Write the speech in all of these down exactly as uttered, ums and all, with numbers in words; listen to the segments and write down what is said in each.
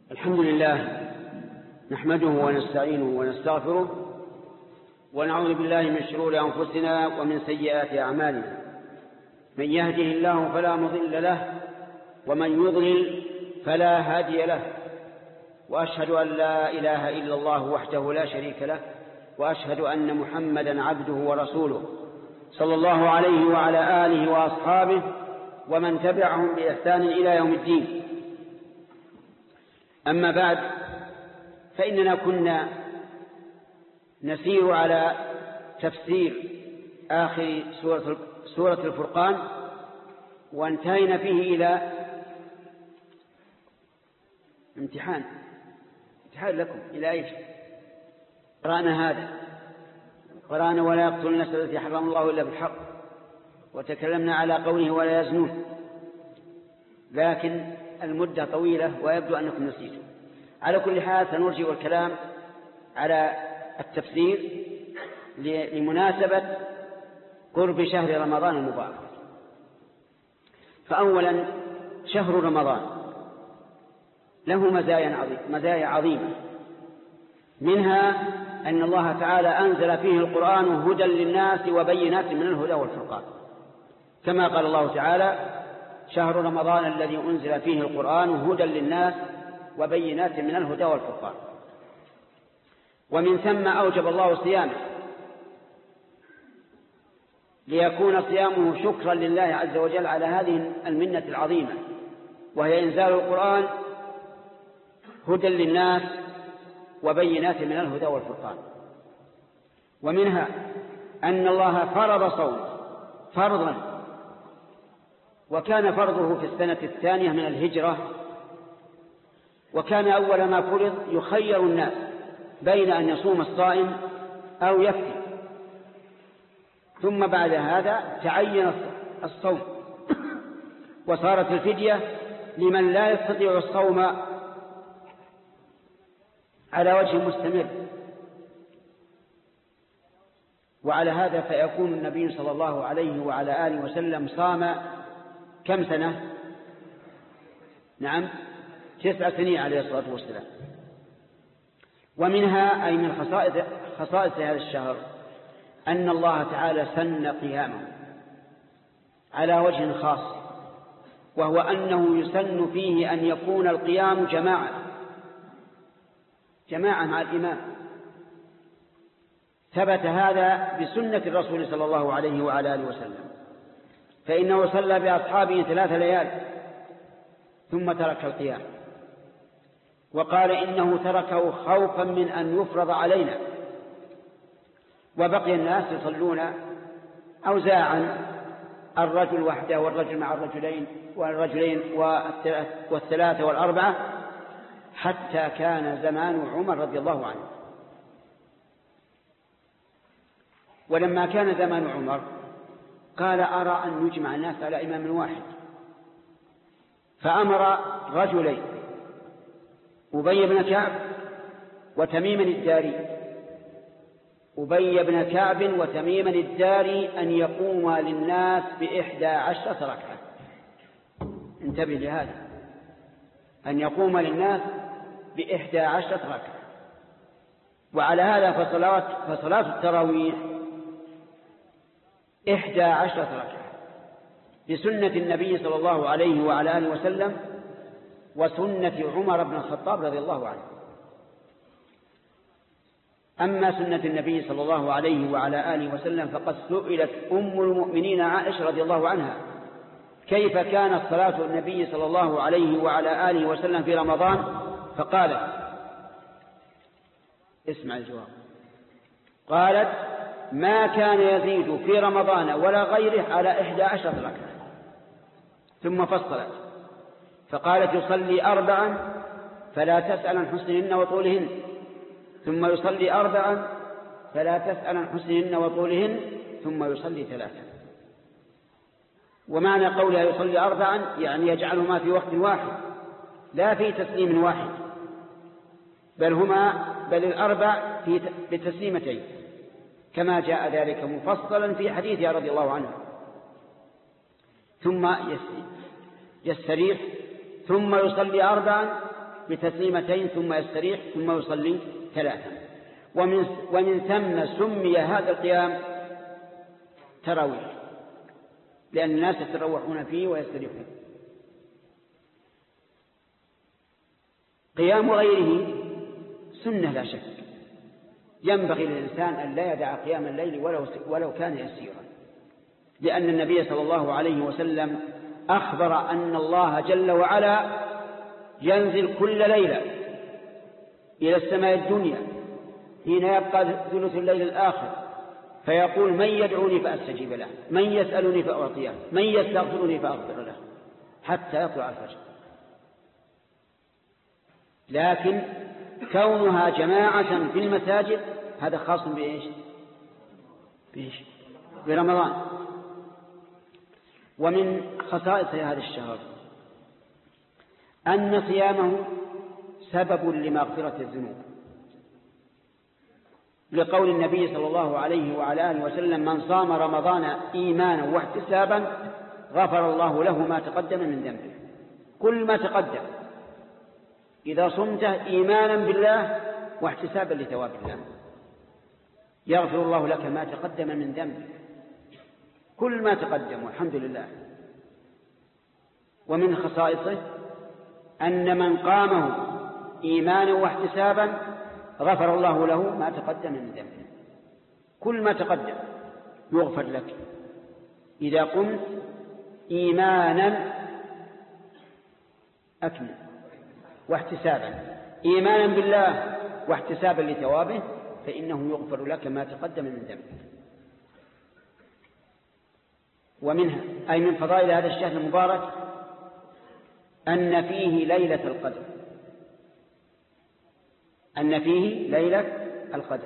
الحمد لله نحمده ونستعينه ونستغفره ونعوذ بالله من شرور أنفسنا ومن سيئات أعمالنا. من يهده الله فلا مضل له ومن يضلل فلا هادي له، وأشهد أن لا إله إلا الله وحده لا شريك له، وأشهد أن محمدا عبده ورسوله صلى الله عليه وعلى آله وأصحابه ومن تبعهم بإحسان إلى يوم الدين. أما بعد، فإننا كنا نسير على تفسير آخر سورة سورة الفرقان، وانتهينا فيه إلى امتحان امتحان لكم إلى إيش؟ قرأنا هذا قرأنا ولا يقتل النفس التي حرم الله إلا بالحق، وتكلمنا على قوله ولا يزنون، لكن المدة طويلة ويبدو أنكم نسيتم. على كل حال سنرجع الكلام على التفسير لمناسبة قرب شهر رمضان المبارك. فأولا، شهر رمضان له مزايا عظيمة, مزايا عظيمة منها أن الله تعالى أنزل فيه القرآن هدى للناس وبينات من الهدى والفرقان، كما قال الله تعالى: شهر رمضان الذي أنزل فيه القرآن هدى للناس وبينات من الهدى والفرقان. ومن ثم أوجب الله صيامه ليكون صيامه شكرا لله عز وجل على هذه المنة العظيمة، وهي إنزال القرآن هدى للناس وبينات من الهدى والفرقان. ومنها أن الله فرض صوم فرضا، وكان فرضه في السنة الثانية من الهجرة، وكان أول ما فرض يخير الناس بين أن يصوم الصائم أو يفتي، ثم بعد هذا تعين الصوم، وصارت الفدية لمن لا يستطيع الصوم على وجه مستمر. وعلى هذا فيكون النبي صلى الله عليه وعلى آله وسلم صام كم سنة؟ نعم، تسع سنين عليه الصلاة والسلام. ومنها أي من خصائص, خصائص هذا الشهر أن الله تعالى سن قيامه على وجه خاص، وهو أنه يسن فيه أن يكون القيام جماعة جماعة مع الإمام. ثبت هذا بسنة الرسول صلى الله عليه وعلى آله وسلم، فإنه صلى بأصحابه ثلاث ليال ثم ترك القيام، وقال إنه تركه خوفا من أن يفرض علينا، وبقي الناس يصلون أوزاعا، الرجل وحده والرجل مع الرجلين والرجلين والثلاثة والأربعة، حتى كان زمان عمر رضي الله عنه. ولما كان زمان عمر قال: أرى أن نجمع الناس على إمام واحد، فأمر رجلين، أبي بن كعب وتميم الداري أبي بن كعب وتميم الداري أن يقوم للناس بإحدى عشرة ركعة. انتبه لهذا، أن يقوم للناس بإحدى عشرة ركعة. وعلى هذا فصلاة, فصلاة التراويح إحدى عشرة ركعة بسنة النبي صلى الله عليه وعلى آله وسلم وسنة عمر بن الخطاب رضي الله عنه. أما سنة النبي صلى الله عليه وعلى آله وسلم فقد سئلت أم المؤمنين عائشة رضي الله عنها: كيف كانت صلاة النبي صلى الله عليه وعلى آله وسلم في رمضان؟ فقالت: اسمع الجواب، قالت: ما كان يزيد في رمضان ولا غيره على إحدى عشرة ركعة. ثم فصلت فقالت: يصلي أربعا فلا تسأل عن حسنهن وطولهن، ثم يصلي أربعا فلا تسأل عن حسنهن وطولهن، ثم يصلي ثلاثا. ومعنى قولها يصلي أربعا يعني يجعلهما في وقت واحد، لا في تسليم واحد، بل هما بل الأربع في بتسليمتين، كما جاء ذلك مفصلا في حديثها رضي الله عنها. ثم يستريح ثم يصلي أربعا بتسليمتين ثم يستريح ثم يصلي ثلاثا. ومن, ومن ثم سمي هذا القيام تراويح، لأن الناس يتروحون فيه ويستريحون. قيام غيره سنة لا شك، ينبغي للإنسان أن لا يدع قيام الليل ولو, ولو كان يسيرا، لأن النبي صلى الله عليه وسلم أخبر أن الله جل وعلا ينزل كل ليلة إلى السماء الدنيا حين يبقى ثلث الليل الآخر فيقول: من يدعوني فأستجيب له، من يسألني فأعطيه، من يستغفرني فأغفر له، حتى يطلع الفجر. لكن كونها جماعة في المساجد هذا خاص بإيش؟ بإيش؟ برمضان. ومن خصائص هذا الشهر أن صيامه سبب لمغفرة الذنوب، لقول النبي صلى الله عليه وعلى آله وسلم: من صام رمضان إيمانا واحتسابا غفر الله له ما تقدم من ذنبه. كل ما تقدم إذا صمته إيمانا بالله واحتسابا لثواب الله يغفر الله لك ما تقدم من ذنبك، كل ما تقدم، والحمد لله. ومن خصائصه أن من قامه إيمانا واحتسابا غفر الله له ما تقدم من ذنبه، كل ما تقدم يغفر لك إذا قمت إيمانا أكمل واحتسابا، إيمانا بالله واحتسابا لثوابه، فإنه يغفر لك ما تقدم من ذنبك. ومنها أي من فضائل هذا الشهر المبارك أن فيه ليلة القدر، أن فيه ليلة القدر.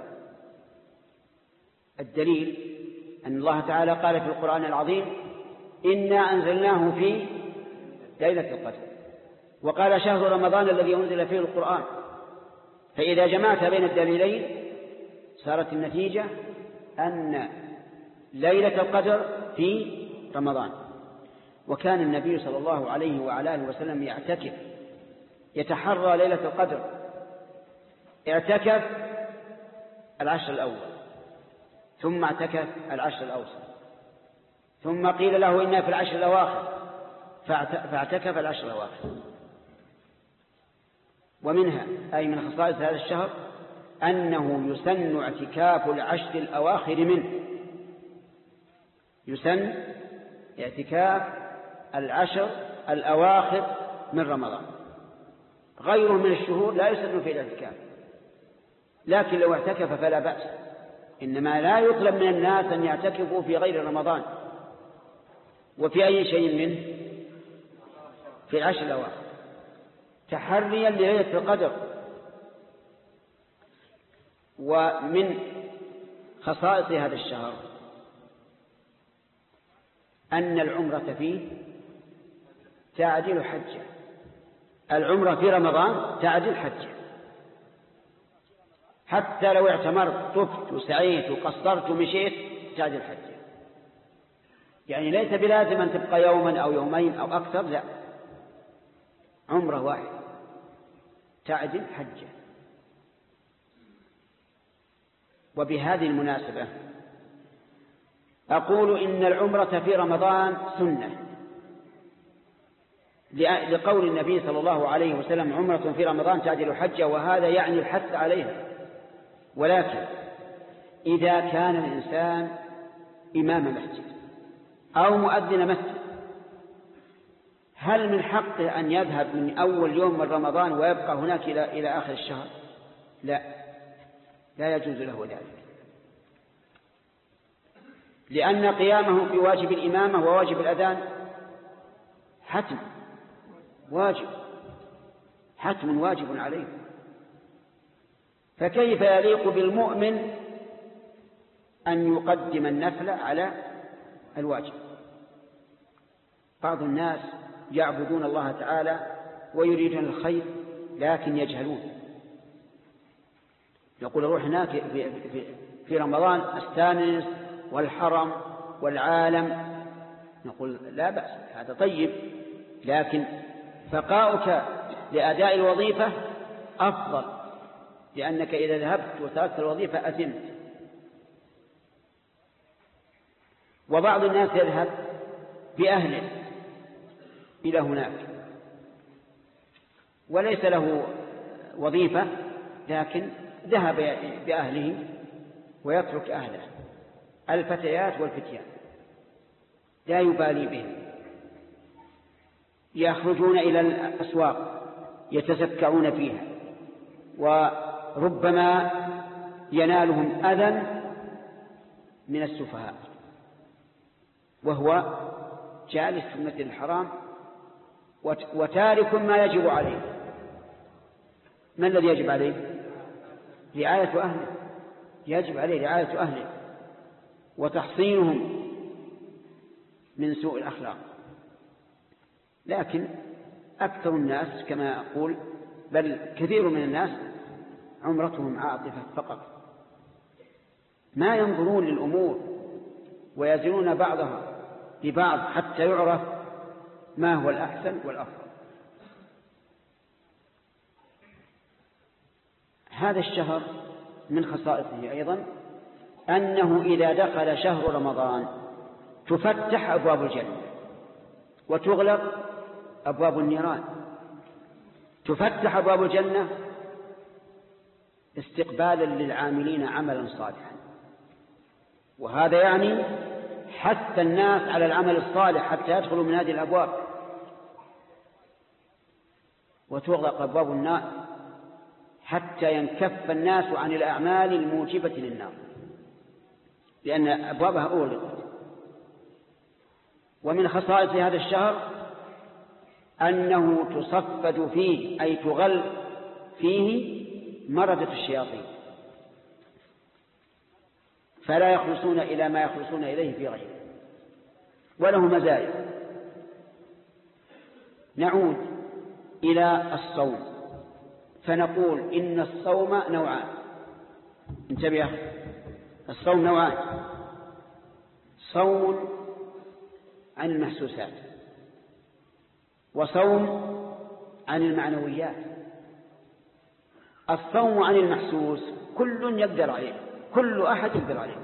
الدليل أن الله تعالى قال في القرآن العظيم: إنا أنزلناه في ليلة القدر، وقال: شهر رمضان الذي أنزل فيه القرآن. فإذا جمعت بين الدليلين صارت النتيجة أن ليلة القدر في رمضان. وكان النبي صلى الله عليه وعلى آله وسلم يعتكف، يتحرى ليلة القدر. اعتكف العشر الأول، ثم اعتكف العشر الأوسط، ثم قيل له إنا في العشر الأواخر فاعتكف العشر الأواخر. ومنها أي من خصائص هذا الشهر أنه يسن اعتكاف العشر الأواخر منه، يسن اعتكاف العشر الأواخر من رمضان. غيره من الشهور لا يسن فيه الاعتكاف، لكن لو اعتكف فلا بأس، إنما لا يطلب من الناس أن يعتكفوا في غير رمضان. وفي أي شيء منه في العشر الأواخر تحريا لليلة القدر. ومن خصائص هذا الشهر أن العمرة فيه تعدل حجة، العمرة في رمضان تعدل حجة، حتى لو اعتمرت طفت وسعيت وقصرت ومشيت تعدل حجة. يعني ليس بلازم أن تبقى يوما أو يومين أو أكثر، لا، عمرة واحدة تعدل حجة. وبهذه المناسبة أقول إن العمرة في رمضان سنة، لقول النبي صلى الله عليه وسلم: عمرة في رمضان تعدل حجة، وهذا يعني الحث عليها. ولكن إذا كان الإنسان إمام مسجد أو مؤذن مسجد، هل من حقه أن يذهب من أول يوم من رمضان ويبقى هناك إلى إلى آخر الشهر؟ لا، لا يجوز له ذلك، لأن قيامه في واجب الإمامة وواجب الأذان حتم واجب، حتم واجب عليه، فكيف يليق بالمؤمن أن يقدم النفل على الواجب؟ بعض الناس يعبدون الله تعالى ويريدون الخير لكن يجهلون، يقول: روح هناك في, في, في رمضان استانس والحرم والعالم. نقول: لا بأس، هذا طيب، لكن بقاؤك لأداء الوظيفة أفضل، لأنك إذا ذهبت وتركت الوظيفة أثمت. وبعض الناس يذهب بأهله إلى هناك وليس له وظيفة، لكن ذهب بأهله ويترك أهله، الفتيات والفتيان لا يبالي بهم، يخرجون إلى الأسواق يتسكعون فيها، وربما ينالهم أذى من السفهاء وهو جالس في المسجد الحرام وتارك ما يجب عليه. ما الذي يجب عليه؟ رعاية أهله، يجب عليه رعاية أهله وتحصينهم من سوء الأخلاق. لكن أكثر الناس كما أقول، بل كثير من الناس عمرتهم عاطفة فقط، ما ينظرون للأمور ويزنون بعضها ببعض حتى يعرف ما هو الأحسن والأفضل. هذا الشهر من خصائصه أيضا أنه إذا دخل شهر رمضان تفتح أبواب الجنة وتغلق أبواب النيران. تفتح أبواب الجنة استقبالا للعاملين عملا صالحا، وهذا يعني حث الناس على العمل الصالح حتى يدخلوا من هذه الأبواب. وتغلق أبواب النار حتى ينكف الناس عن الأعمال الموجبة للنار، لأن أبوابها أغلقت. ومن خصائص هذا الشهر أنه تصفد فيه أي تغل فيه مردة الشياطين، فلا يخلصون إلى ما يخلصون إليه في غيره، وله مزايا. نعود إلى الصوم فنقول إن الصوم نوعان. انتبه، الصوم نوعان: صوم عن المحسوسات وصوم عن المعنويات. الصوم عن المحسوس كل يقدر عليه، كل أحد يقدر عليه،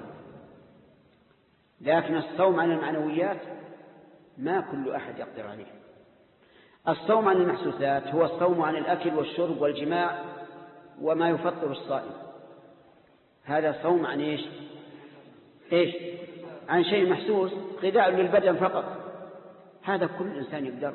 لكن الصوم عن المعنويات ما كل أحد يقدر عليه. الصوم عن المحسوسات هو الصوم عن الأكل والشرب والجماع وما يفطر الصائم. هذا صوم عن إيش؟ إيش؟ عن شيء محسوس، غذاء للبدن فقط، هذا كل إنسان يقدره.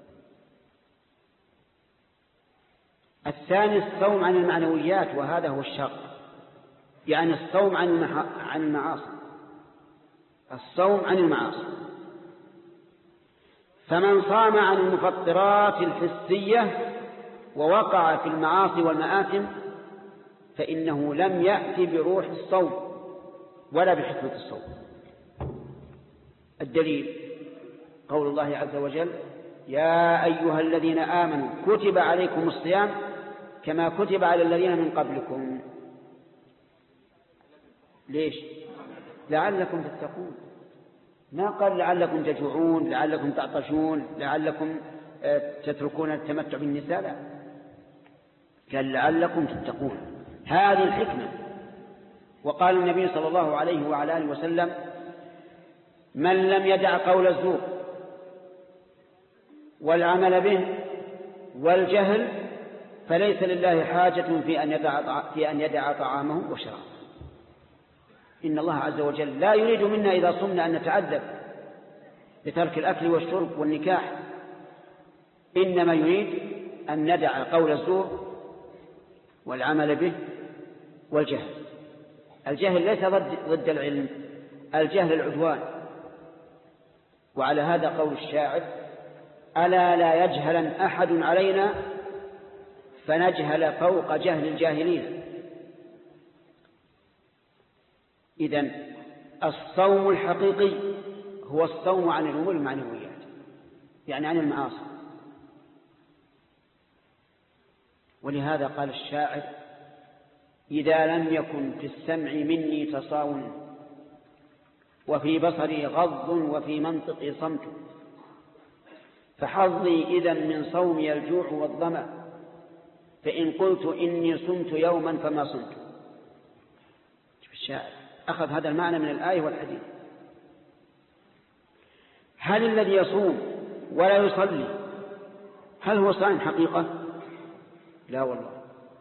الثاني الصوم عن المعنويات، وهذا هو الشرط، يعني الصوم عن عن المعاصي، الصوم عن المعاصي. فمن صام عن المفطرات الحسية ووقع في المعاصي والمآثم فإنه لم يأتي بروح الصوم ولا بحكمة الصوم. الدليل قول الله عز وجل: يا أيها الذين آمنوا كتب عليكم الصيام كما كتب على الذين من قبلكم. ليش؟ لعلكم تتقون. ما قال لعلكم تجوعون، لعلكم تعطشون، لعلكم تتركون التمتع بالنساء، لا، قال لعلكم تتقون. هذه الحكمة. وقال النبي صلى الله عليه وعلى آله وسلم: من لم يدع قول الزور والعمل به والجهل فليس لله حاجة في أن يدع, في أن يدع طعامه وشرابه. إن الله عز وجل لا يريد منا إذا صمنا أن نتعذب بترك الأكل والشرب والنكاح، إنما يريد أن ندع قول الزور والعمل به والجهل. الجهل ليس ضد, ضد العلم، الجهل العدوان. وعلى هذا قول الشاعر: ألا لا يجهلن أحد علينا فنجهل فوق جهل الجاهلين. إذن الصوم الحقيقي هو الصوم عن الأمور المعنويات، يعني عن المعاصي. ولهذا قال الشاعر: إذا لم يكن في السمع مني تصاون وفي بصري غض وفي منطقي صمت فحظي إذن من صومي الجوع والظمأ فإن قلت إني صمت يوما فما صمت. الشاعر أخذ هذا المعنى من الآية والحديث. هل الذي يصوم ولا يصلي هل هو صائم حقيقة؟ لا والله.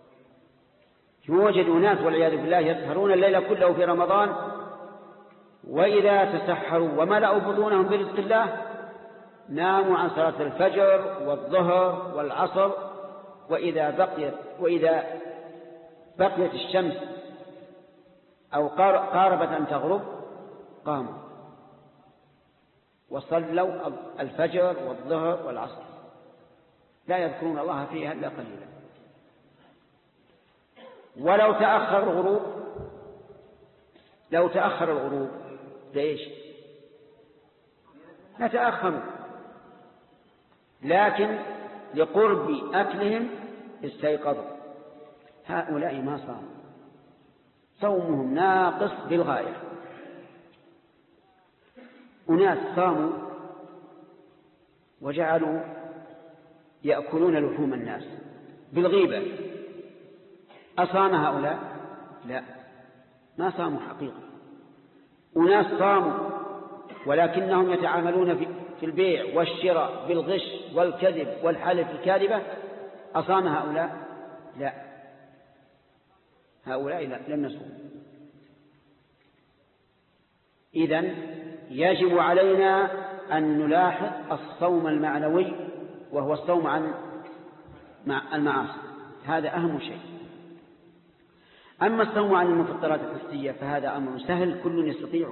يوجد ناس والعياذ بالله يسهرون الليل كله في رمضان، وإذا تسحروا وملأوا بطونهم برزق الله ناموا عن صلاة الفجر والظهر والعصر، وإذا بقيت وإذا بقيت الشمس أو قاربت أن تغرب قاموا وصلوا الفجر والظهر والعصر، لا يذكرون الله فيها إلا قليلا. ولو تأخر الغروب لو تأخر الغروب ليش؟ نتأخر، لكن لقرب أكلهم استيقظوا. هؤلاء ما صاموا، صومهم ناقص بالغاية. أناس صاموا وجعلوا يأكلون لحوم الناس بالغيبة، أصام هؤلاء؟ لا، ما صاموا حقيقة. أناس صاموا ولكنهم يتعاملون في البيع والشراء بالغش والكذب والحلف الكاذبة، أصام هؤلاء؟ لا، هؤلاء لا، لم يصوموا. إذن يجب علينا أن نلاحظ الصوم المعنوي، وهو الصوم عن المعاصي، هذا أهم شيء. أما الصوم عن المفطرات الحسية فهذا أمر سهل كل يستطيعه.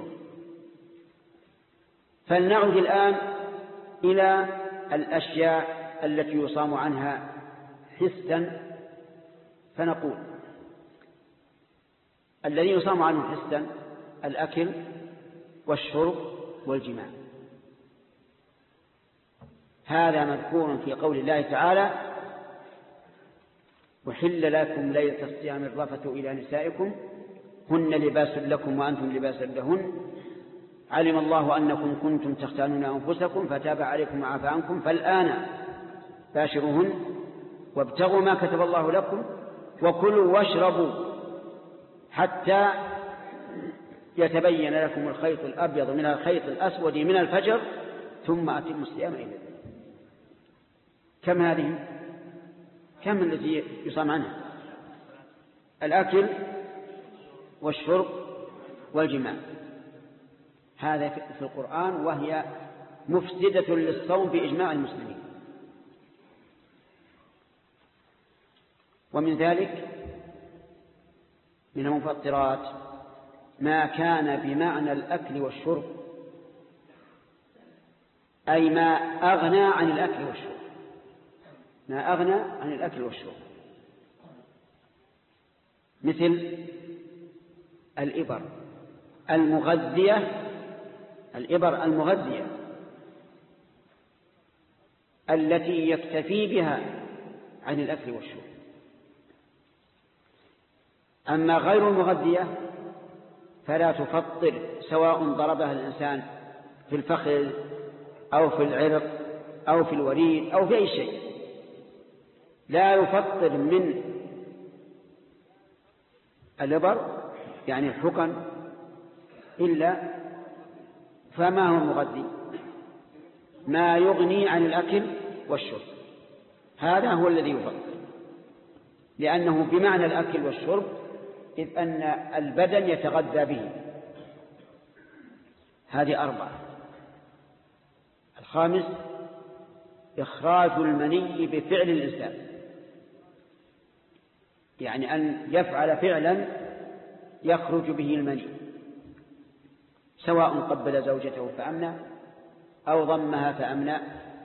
فلنعد الآن إلى الأشياء التي يصام عنها حسا، فنقول الذي يصام عنه حسا الأكل والشرب والجماع. هذا مذكور في قول الله تعالى: وحل لكم ليلة الصيام الرفث إلى نسائكم هن لباس لكم وأنتم لباس لهن علم الله أنكم كنتم تختانون أنفسكم فتاب عليكم وعفى عنكم فالآن باشروهن وابتغوا ما كتب الله لكم وكلوا واشربوا حتى يتبين لكم الخيط الأبيض من الخيط الأسود من الفجر ثم أتموا الصيام إلى ذلك. كم هذه؟ كم الذي يصام عنها؟ الأكل والشرب والجماع. هذا في القرآن، وهي مفسدة للصوم بإجماع المسلمين. ومن ذلك من المفطرات ما كان بمعنى الأكل والشرب، أي ما أغنى عن الأكل والشرب، ما أغنى عن الأكل والشرب، مثل الإبر المغذية الإبر المغذية التي يكتفي بها عن الأكل والشرب. أما غير المغذية فلا تفطر، سواء ضربها الإنسان في الفخذ أو في العرق أو في الوريد أو في أي شيء، لا يفطر من الإبر يعني الحقن إلا فما هو المغذي؟ ما يغني عن الأكل والشرب، هذا هو الذي يفطر، لأنه بمعنى الأكل والشرب، إذ أن البدن يتغذى به. هذه أربعة. الخامس إخراج المني بفعل الإنسان، يعني أن يفعل فعلا يخرج به المني، سواء قبل زوجته فأمنى أو ضمها فأمنى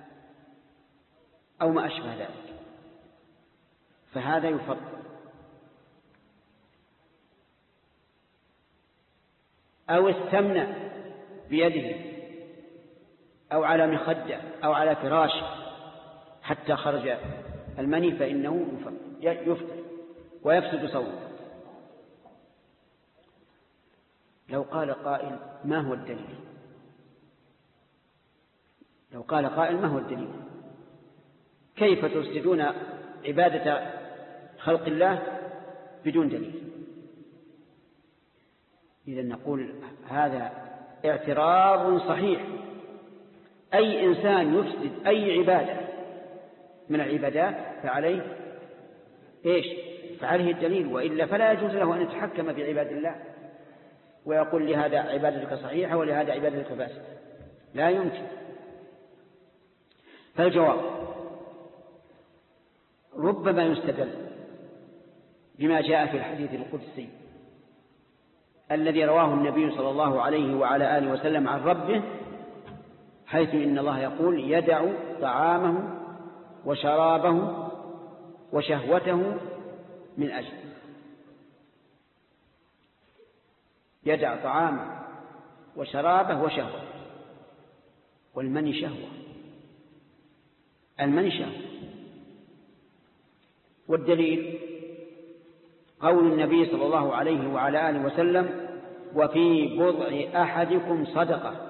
أو ما أشبه ذلك، فهذا يفضل. أو استمنى بيده أو على مخدة أو على فراش حتى خرج المني فإنه يفطر ويفسد صومه. لو قال قائل ما هو الدليل؟ لو قال قائل ما هو الدليل؟ كيف تفسدون عبادة خلق الله بدون دليل. إذن نقول هذا اعتراض صحيح. أي إنسان يفسد أي عبادة من العبادات فعليه إيش؟ فعليه الدليل، وإلا فلا يجوز له أن يتحكم في عباد الله ويقول لهذا عبادتك صحيحة ولهذا عبادتك فاسدة، لا يمكن. فالجواب ربما يستدل بما جاء في الحديث القدسي الذي رواه النبي صلى الله عليه وعلى آله وسلم عن ربه، حيث إن الله يقول يدع طعامه وشرابه وشهوته من أجل. يدع طعامه وشرابه وشهوته، والمني شهوة، المني شهوة. والدليل قول النبي صلى الله عليه وعلى آله وسلم وفي بضع أحدكم صدقة،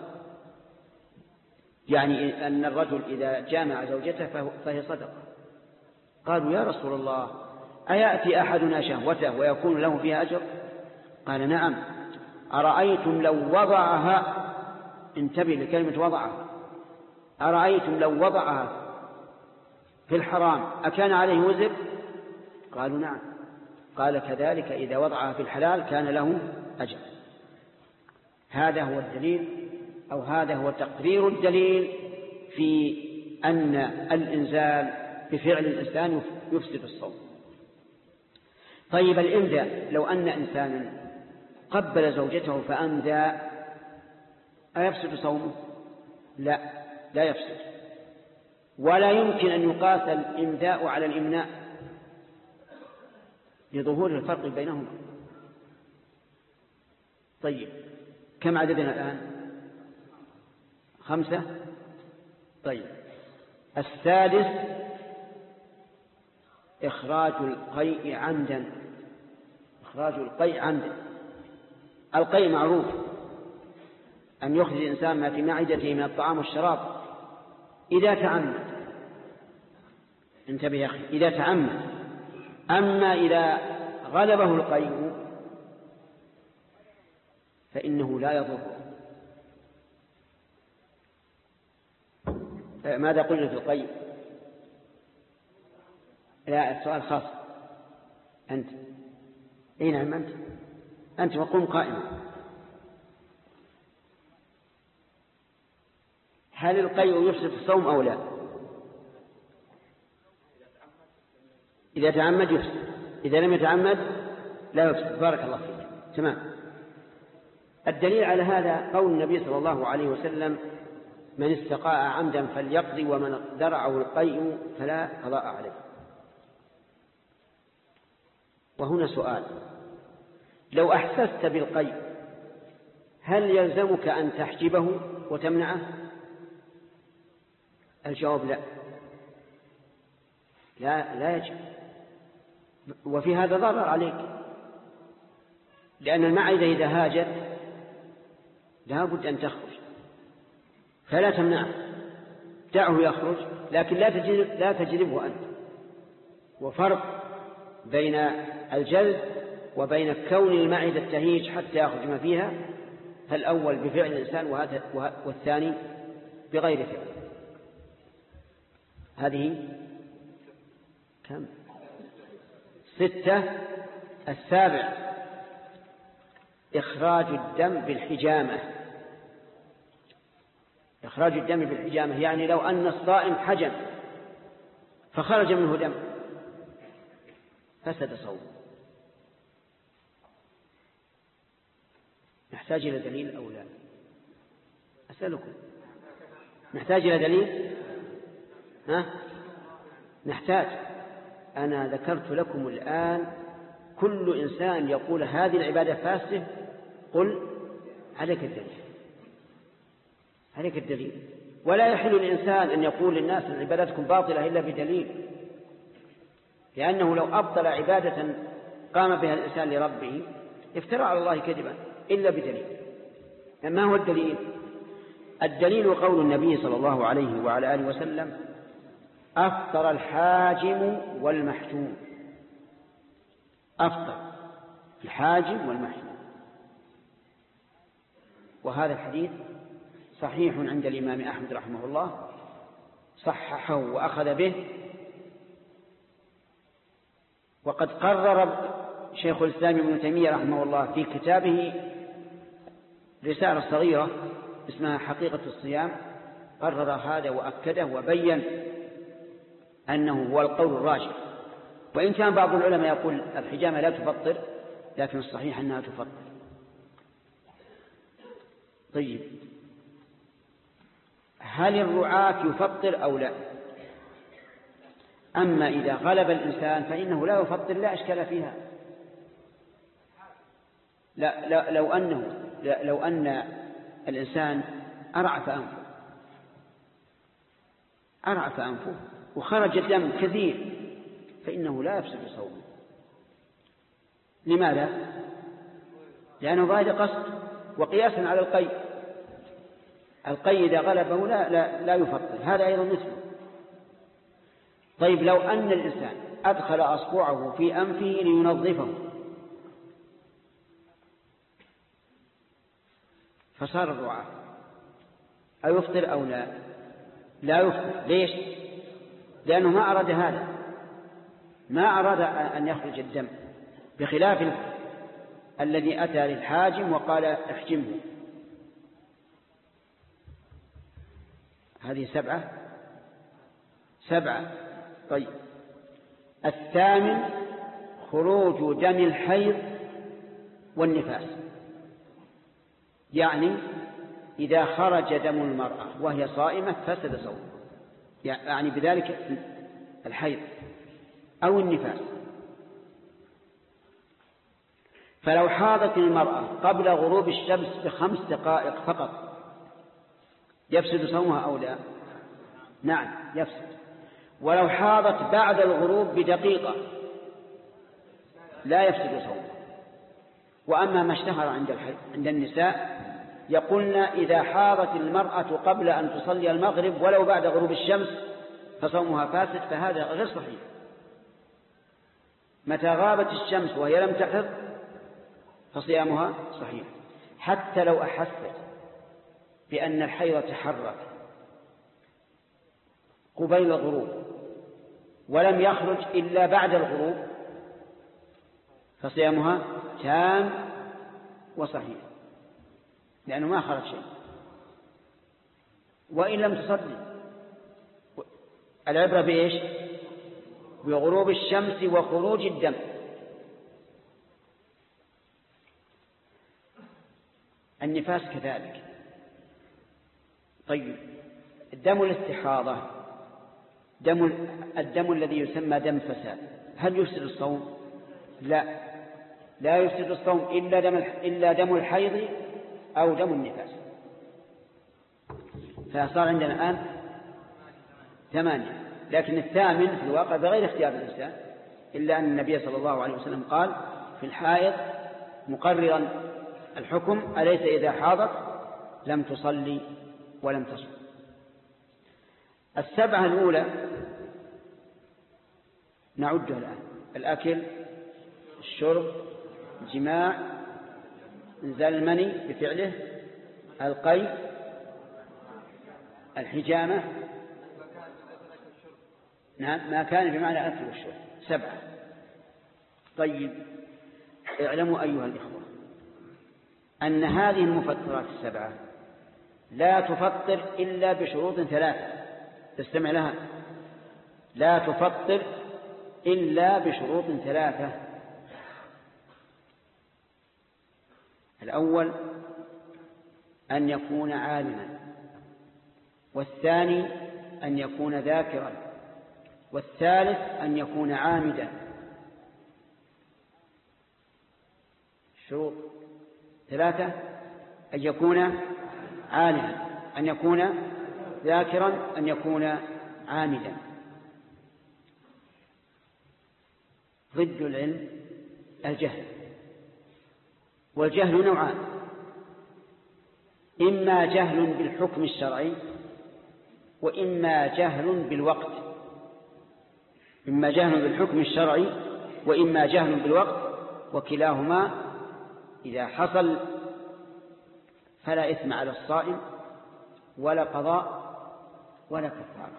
يعني أن الرجل إذا جامع زوجته فهي صدقة. قالوا يا رسول الله أيأتي أحدنا شهوته ويكون له فيها أجر؟ قال نعم. أرأيتم لو وضعها، انتبه لكلمة وضعها، أرأيتم لو وضعها في الحرام أكان عليه وزر؟ قالوا نعم. قال كذلك إذا وضعها في الحلال كان له أجر. هذا هو الدليل، أو هذا هو تقرير الدليل في أن الإنزال بفعل الإنسان يفسد الصوم. طيب الإنزال، لو أن إنسانا قبل زوجته فأنزى أيفسد صومه؟ لا، لا يفسد، ولا يمكن أن يقاس الإنزاء على الإمناء لظهور الفرق بينهما. طيب كم عددنا الآن؟ خمسة. طيب السادس إخراج القيء عمدا. إخراج القيء عمدا. القيء معروف، أن يخرج الإنسان ما في معدته من الطعام والشراب إذا تعمد. انتبه يا أخي، إذا تعمد. أما إذا غلبه القيء فإنه لا يضره. ماذا قلنا في القيء؟ لا، السؤال خاص. أنت أي نعم، أنت أنت وقوم قائما. هل القيء يفسد الصوم أو لا؟ إذا تعمد يفسد، إذا لم يتعمد لا يفسد. بارك الله فيك. تمام. الدليل على هذا قول النبي صلى الله عليه وسلم من استقاء عمدا فليقضي ومن درعه القيء فلا قضاء عليه. وهنا سؤال، لو أحسست بالقيء هل يلزمك أن تحجبه وتمنعه؟ الجواب لا، لا لا يجب. وفي هذا ضرر عليك، لأن المعدة إذا هاجت لا بد أن تخرج، فلا تمنعه، دعه يخرج، لكن لا تجلب لا تجلبه أنت. وفرق بين الجلب وبين كون المعدة تهيج حتى يخرج ما فيها، فالأول بفعل الإنسان والثاني بغير فعل. هذه كم؟ ستة. السابع إخراج الدم بالحجامة. إخراج الدم بالحجامة يعني لو أن الصائم حجم فخرج منه دم فسد صومه. نحتاج إلى دليل أو لا؟ أسألكم، نحتاج إلى دليل؟ ها؟ نحتاج. أنا ذكرت لكم الآن كل إنسان يقول هذه العبادة فاسدة قل عليك الدليل، عليك الدليل. ولا يحل الإنسان أن يقول للناس أن عبادتكم باطلة إلا بدليل، لأنه لو أبطل عبادة قام بها الإنسان لربه افترى على الله كذبا إلا بدليل. ما هو الدليل؟ الدليل قول النبي صلى الله عليه وعلى آله وسلم أفطر الحاجم والمحجوم. أفطر الحاجم والمحجوم. وهذا الحديث صحيح عند الإمام أحمد رحمه الله، صححه وأخذ به. وقد قرر شيخ الإسلام ابن تيمية رحمه الله في كتابه رسالة صغيرة اسمها حقيقة الصيام، قرر هذا وأكده وبين أنه هو القول الراجح. وإن كان بعض العلماء يقول الحجامة لا تفطر، لكن الصحيح أنها تفطر. طيب، هل الرعاة يفطر أو لا؟ أما إذا غلب الإنسان فإنه لا يفطر، لا أشكال فيها. لا, لا لو أنه لا لو أن الإنسان أرعف أنفه أرعف أنفه وخرج الدم كثير فإنه لا يفسد صومه. لماذا؟ لأنه ضائد قصد، وقياسا على القي القي إذا غلبه لا, لا, لا يفطر، هذا أيضا مثله. طيب، لو أن الإنسان أدخل أصبعه في أنفه لينظفه فصار الرعاة، أيفطر أو لا؟ لا يفطر. ليش؟ لأنه ما أراد هذا، ما أراد أن يخرج الدم، بخلاف الذي أتى للحاجم وقال احجمه. هذه سبعة سبعة طيب، الثامن خروج دم الحيض والنفاس. يعني إذا خرج دم المرأة وهي صائمة فسد صومها، يعني بذلك الحيض أو النفاس. فلو حاضت المرأة قبل غروب الشمس بخمس دقائق فقط يفسد صومها أو لا؟ نعم يفسد. ولو حاضت بعد الغروب بدقيقة لا يفسد صومها. وأما ما اشتهر عند عند النساء يقولنا إذا حاضت المرأة قبل أن تصلي المغرب ولو بعد غروب الشمس فصومها فاسد، فهذا غير صحيح. متى غابت الشمس وهي لم تحض فصيامها صحيح، حتى لو أحست بأن الحيض تحرك قبيل الغروب ولم يخرج إلا بعد الغروب فصيامها تام وصحيح، لأنه ما خرج شيء. وإن لم تصلي، العبرة بإيش؟ بغروب الشمس وخروج الدم. النفاس كذلك. طيب، الدم الاستحاضة، دم الدم الذي يسمى دم فساد، هل يفسد الصوم؟ لا، لا يفسد الصوم إلا دم إلا دم الحيض أو دم النفاس. فصار عندنا الآن ثمانية، لكن الثامن في الواقع بغير اختيار الإنسان، إلا أن النبي صلى الله عليه وسلم قال في الحائض مقررا الحكم: أليس إذا حاضت لم تصلي ولم تصم. السبعة الأولى نعدها الآن: الأكل، الشرب، الجماع، إنزال المني بفعله، القي، الحجامة، نعم ما كان بمعنى الأكل والشرب. سبعة. طيب، اعلموا أيها الإخوة أن هذه المفطرات السبعة لا تفطر إلا بشروط ثلاثة. تستمع لها: لا تفطر إلا بشروط ثلاثة. الأول أن يكون عالما، والثاني أن يكون ذاكرا، والثالث أن يكون عامدا. شروط ثلاثة: أن يكون عالما، أن يكون ذاكرا، أن يكون عامدا. ضد العلم الجهل، والجهل نوعان: إما جهل بالحكم الشرعي وإما جهل بالوقت. إما جهل بالحكم الشرعي وإما جهل بالوقت. وكلاهما إذا حصل فلا إثم على الصائم ولا قضاء ولا كفارة.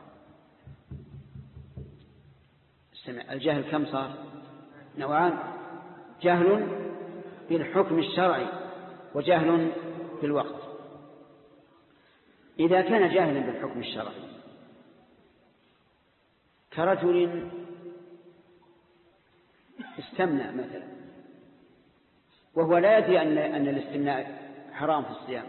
الجهل كم صار؟ نوعان: جهل بالحكم الشرعي وجهل بالوقت. إذا كان جاهلا بالحكم الشرعي كرجل استمنى مثلا وهو لا يدري أن أن الاستمناء حرام في الصيام،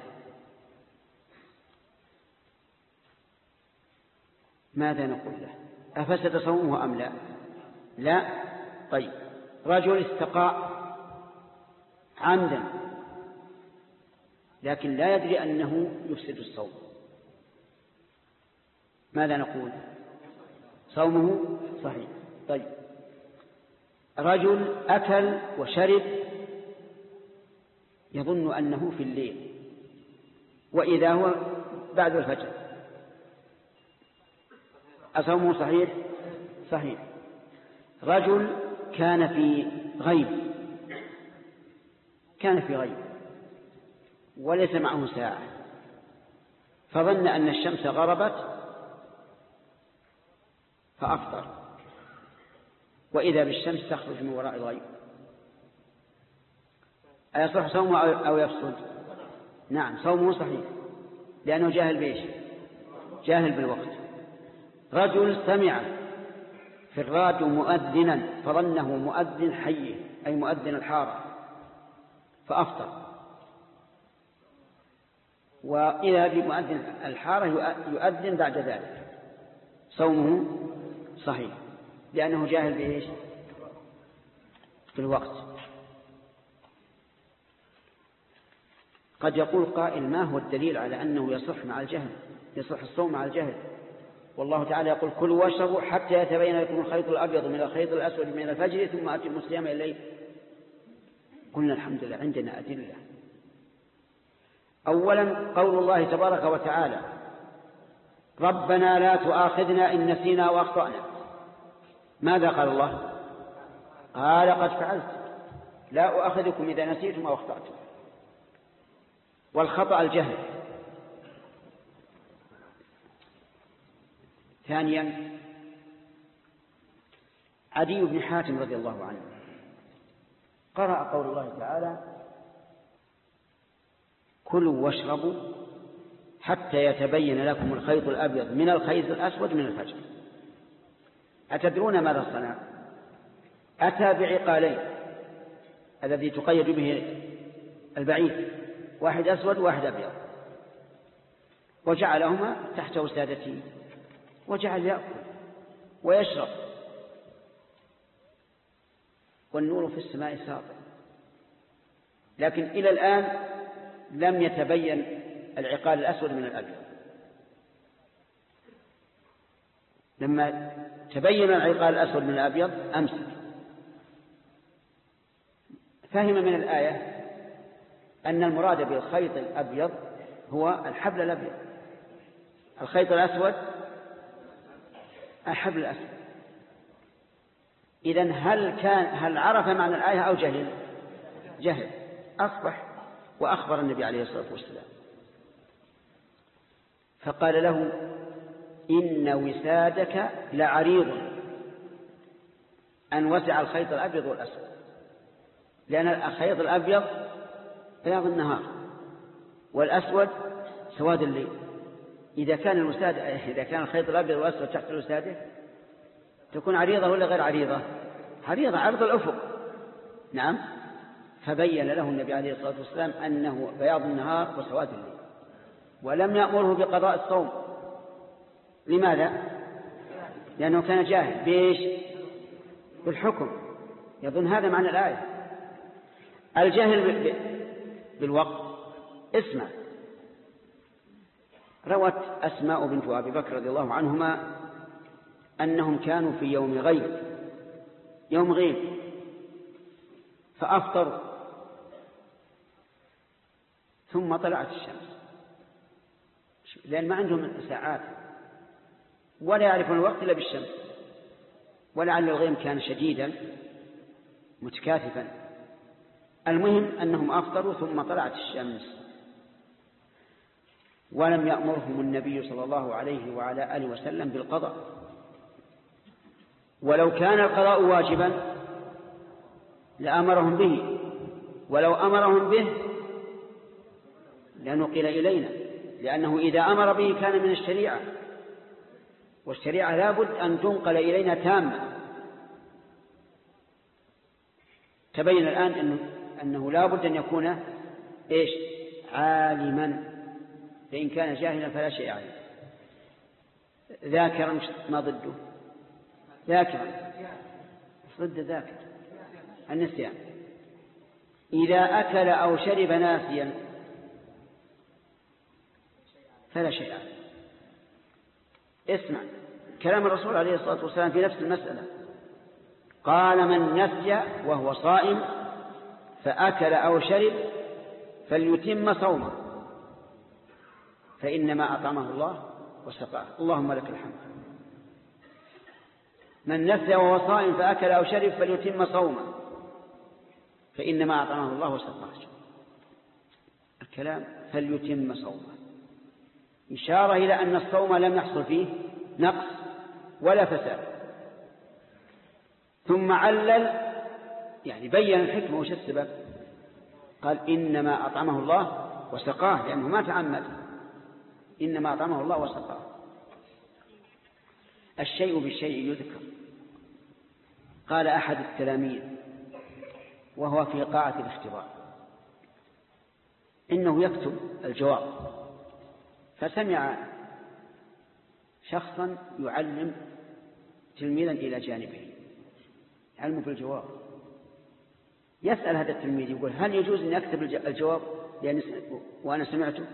ماذا نقول له؟ أفسد صومه أم لا؟ لا. طيب، رجل استقاء عمدا لكن لا يدري أنه يفسد الصوم، ماذا نقول؟ صومه صحيح. طيب، رجل أكل وشرب يظن أنه في الليل وإذا هو بعد الفجر، أصومه صحيح؟ صحيح. رجل كان في غيب كان في غيب وليس معه ساعة فظن أن الشمس غربت فأفطر وإذا بالشمس تخرج من وراء الغيب، أيصح صومه أو يفسد؟ نعم، صومه صحيح لأنه جاهل بإيش؟ جاهل بالوقت. رجل سمع في الراديو مؤذنا فظنه مؤذن حي أي مؤذن الحارة فأفطر، وإذا بمؤذن الحارة يؤذن بعد ذلك، صومه صحيح لأنه جاهل بإيش؟ بالوقت. قد يقول قائل: ما هو الدليل على أنه يصح مع الجهل يصح الصوم مع الجهل؟ والله تعالى يقول: كلوا واشربوا حتى يتبين لكم الخيط الأبيض من الخيط الأسود من الفجر ثم أتموا الصيام إلى الليل. قلنا الحمد لله عندنا أدلة. أولا قول الله تبارك وتعالى: ربنا لا تؤاخذنا إن نسينا وأخطأنا. ماذا قال الله؟ قال: قد فعلت، لا أؤاخذكم إذا نسيتم أو أخطأتم. والخطأ الجهل. ثانيا عدي بن حاتم رضي الله عنه قرأ قول الله تعالى: كلوا واشربوا حتى يتبين لكم الخيط الأبيض من الخيط الأسود من الفجر. أتدرون ماذا صنع؟ أتى بعقالين الذي تقيد به البعير، واحد أسود وواحد أبيض، وجعلهما تحت وسادته وجعل يأكل ويشرب والنور في السماء ساطع. لكن إلى الآن لم يتبين العقال الأسود من الأبيض. لما تبين العقال الأسود من الأبيض أمسك، فهم من الآية أن المراد بالخيط الأبيض هو الحبل الأبيض، الخيط الأسود الحبل الأسود. إذن هل كان هل عرف معنى الآية أو جهل؟ جهل. أصبح وأخبر النبي عليه الصلاة والسلام فقال له: إن وسادك لعريض أن وسع الخيط الأبيض والأسود، لأن الخيط الأبيض بياض النهار والأسود سواد الليل. إذا كان الوسادة إذا كان الخيط الأبيض والأسود تحت الوسادة تكون عريضة ولا غير عريضة؟ عريضة، عرض الأفق. نعم. فبين له النبي عليه الصلاة والسلام أنه بياض النهار وسواد الليل، ولم يأمره بقضاء الصوم. لماذا؟ لأنه كان جاهل بإيش؟ بالحكم، يظن هذا معنى الآية. الجاهل بالوقت. اسمع، روت أسماء بنت أبي بكر رضي الله عنهما أنهم كانوا في يوم غيب يوم غيب فأفطروا ثم طلعت الشمس، لأن ما عندهم ساعات ولا يعرفون الوقت إلا بالشمس، ولعل الغيم كان شديدا متكاثفا المهم أنهم أفطروا ثم طلعت الشمس، ولم يأمرهم النبي صلى الله عليه وعلى آله وسلم بالقضاء. ولو كان القضاء واجبا لأمرهم به، ولو أمرهم به لنقل إلينا، لأنه إذا أمر به كان من الشريعة، والشريعة لابد أن تنقل إلينا تامة. تبين الآن أنه, أنه لابد أن يكون إيش؟ عالما، فإن كان جاهلا فلا شيء عليه. ذاكرا ما ضده؟ ذاكرا ضد ذاكر النسيان. إذا أكل أو شرب ناسيا فلا شيء عليه. اسمع كلام الرسول عليه الصلاة والسلام في نفس المسألة، قال: من نسي وهو صائم فأكل أو شرب فليتم صومه فإنما أطعمه الله وسقاه. اللهم لك الحمد. من نسي وهو صائم فأكل أو شرب فليتم صومه فإنما أطعمه الله وسقاه. الكلام فليتم صومه إشارة إلى أن الصوم لم يحصل فيه نقص ولا فساد. ثم علل، يعني بين الحكمة وش السبب، قال: إنما أطعمه الله وسقاه، لأنه ما تعمد، إنما أطعمه الله وسقاه. الشيء بالشيء يذكر. قال أحد التلاميذ وهو في قاعة الاختبار إنه يكتب الجواب، فسمع شخصا يعلم تلميذا إلى جانبه، علمه بالجواب. يسأل هذا التلميذ يقول: هل يجوز أن أكتب الجواب لأن وأنا سمعته؟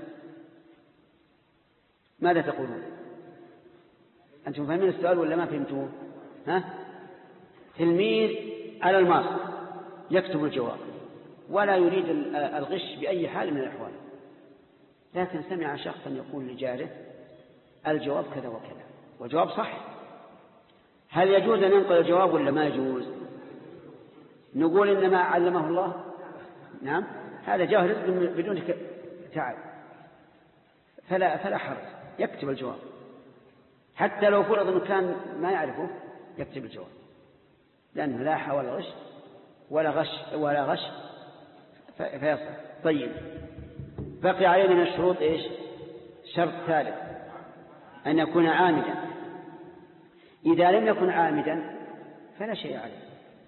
ماذا تقولون؟ أنتم فاهمين السؤال ولا ما فهمتوه؟ ها؟ تلميذ على الماصر يكتب الجواب ولا يريد الغش بأي حال من الأحوال، لكن سمع شخصا يقول لجاره: الجواب كذا وكذا، والجواب صح. هل يجوز أن ينقل الجواب ولا ما يجوز؟ نقول إنما علمه الله. نعم، هذا جاه رزق بدون تعب، فلا فلا حرج، يكتب الجواب حتى لو فرض أنه كان ما يعرفه، يكتب الجواب، لأنه لا حول غش ولا غش ولا غش فيصل. طيب، بقي علينا من الشروط إيش؟ شرط ثالث، أن يكون عامدا. إذا لم يكن عامدا فلا شيء عليه.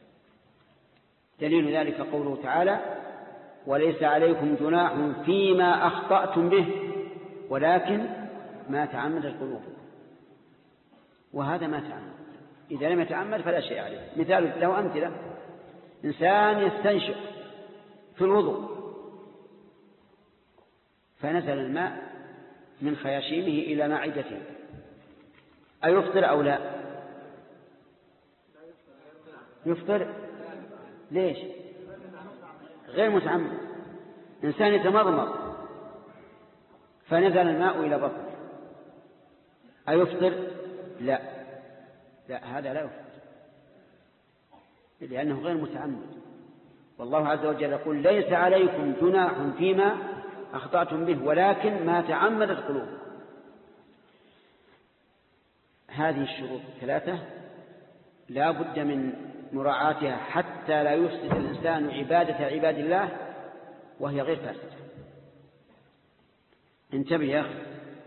دليل ذلك قوله تعالى: وليس عليكم جناح فيما أخطأتم به ولكن ما تعمدت قلوبكم. وهذا ما تعمد. إذا لم يتعمد فلا شيء عليه. مثال له أمثلة: إنسان يستنشق في الوضوء فنزل الماء من خياشيمه إلى معدته، أيفطر أو لا؟ يفطر. ليش؟ غير متعمد. إنسان يتمضمض فنزل الماء إلى بطنه، أيفطر؟ لا لا، هذا لا يفطر لأنه غير متعمد. والله عز وجل يقول: ليس عليكم جناح فيما أخطأتم به ولكن ما تعمدت قلوبكم. هذه الشروط الثلاثة لا بد من مراعاتها حتى لا يفسد الإنسان عبادة عباد الله وهي غير فاسدة. انتبه يا أخي.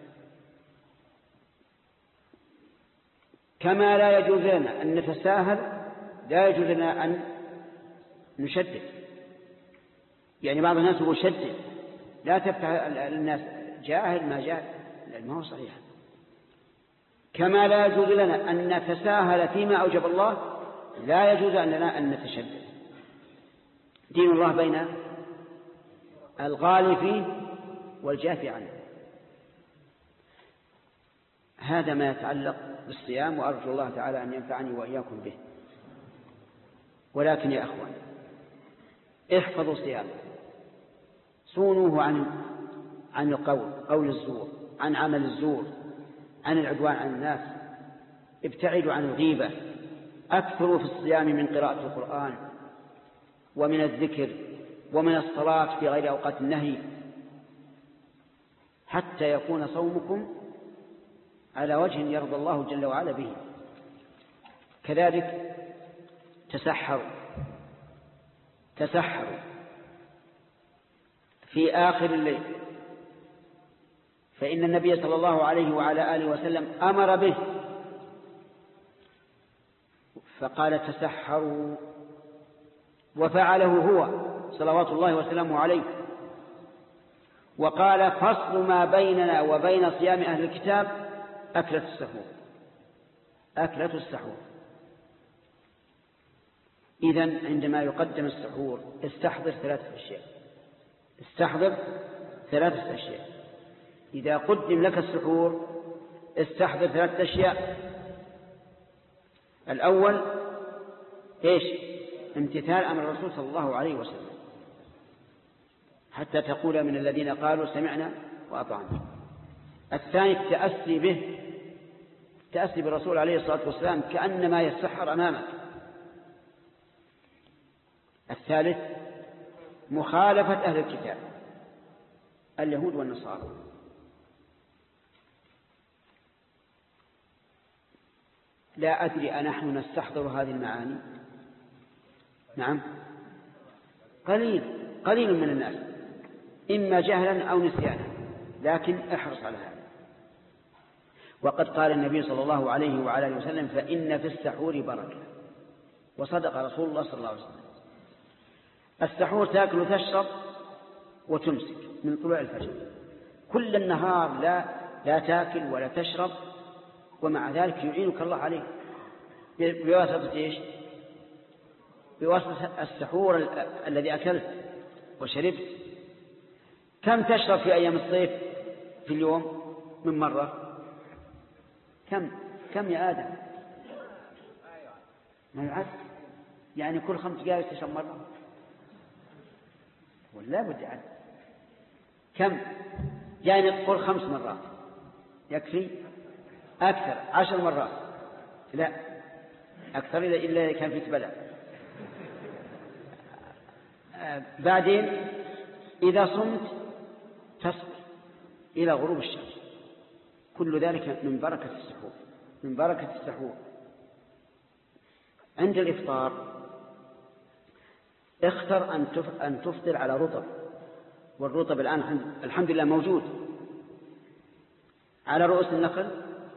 كما لا يجوز لنا أن نتساهل لا يجوز لنا أن نشدد. يعني بعض الناس يقول شدد، لا تفتح الناس جاهل ما جاهل، لأنه هو صحيح. كما لا يجوز لنا أن نتساهل فيما أوجب الله لا يجوز لنا أن نتشدد. دين الله بين الغالي فيه والجافي عنه. هذا ما يتعلق بالصيام، وأرجو الله تعالى أن ينفعني وإياكم به. ولكن يا أخوان، احفظوا صيام، صونوه عن عن القول قول الزور، عن عمل الزور، عن العدوان عن الناس، ابتعدوا عن الغيبة، أكثروا في الصيام من قراءة القرآن ومن الذكر ومن الصلاة في غير أوقات النهي، حتى يكون صومكم على وجه يرضى الله جل وعلا به. كذلك تسحروا تسحروا في آخر الليل، فإن النبي صلى الله عليه وعلى آله وسلم أمر به، فقال تسحروا، وفعله هو صلوات الله وسلامه عليه. وقال فصل ما بيننا وبين صيام أهل الكتاب أكلة السحور أكلة السحور. إذن عندما يقدم السحور استحضر ثلاثة أشياء استحضر ثلاثة أشياء إذا قدم لك السحور استحضر ثلاثة أشياء. الأول إيش؟ امتثال أمر الرسول صلى الله عليه وسلم، حتى تقول من الذين قالوا سمعنا وأطعنا. الثاني التأسي به، التأسي بالرسول عليه الصلاة والسلام كأنما يسحر أمامك. الثالث مخالفة أهل الكتاب اليهود والنصارى. لا أدري أنحن نستحضر هذه المعاني؟ نعم، قليل قليل من الناس، إما جهلا أو نسيانا، لكن احرص على هذا. وقد قال النبي صلى الله عليه وعلى آله وسلم فإن في السحور بركة، وصدق رسول الله صلى الله عليه وسلم. السحور تأكل وتشرب وتمسك من طلوع الفجر، كل النهار لا لا تأكل ولا تشرب، ومع ذلك يعينك الله عليه بواسطة إيش؟ بواسطة السحور الذي أكلت وشربت. كم تشرب في أيام الصيف في اليوم من مرة؟ كم كم يا آدم؟ ما يعد، يعني كل خمس دقائق تشرب مرة، ولا بد عد كم؟ يعني قل خمس مرات يكفي؟ أكثر، عشر مرات؟ لا أكثر إلا كان فيك بلاء. بعدين إذا صمت تصبر إلى غروب الشمس، كل ذلك من بركة السحور من بركة السحور. عند الإفطار اختر أن تفطر على رطب، والرطب الآن الحمد لله موجود على رؤوس النخل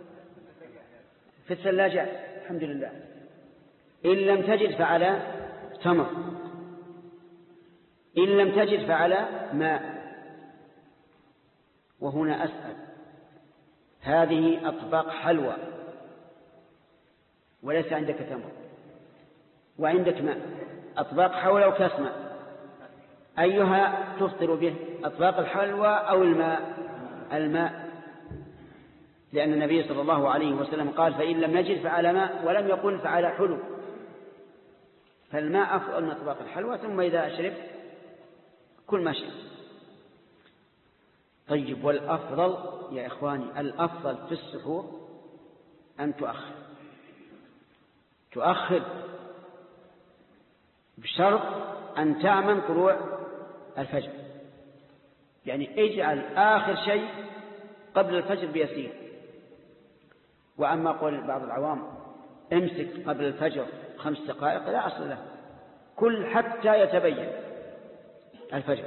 في الثلاجات الحمد لله. إن لم تجد فعلى تمر، إن لم تجد فعلى ماء. وهنا أسأل، هذه أطباق حلوى وليس عندك تمر وعندك ماء، أطباق حلوى وكاس ماء، أيها تفطر به؟ أطباق الحلوى أو الماء؟ الماء، لأن النبي صلى الله عليه وسلم قال فإن لم نجد فعلى ماء، ولم يقل فعلى حلو، فالماء أفضل من أطباق الحلوى. ثم إذا شربت كل ما شربت. طيب، والأفضل يا إخواني، الأفضل في السحور أن تؤخر تؤخر بشرط أن تأمن طلوع الفجر، يعني اجعل آخر شيء قبل الفجر بيسير. وأما قول بعض العوام امسك قبل الفجر خمس دقائق، لا أصل له، كل حتى يتبين الفجر.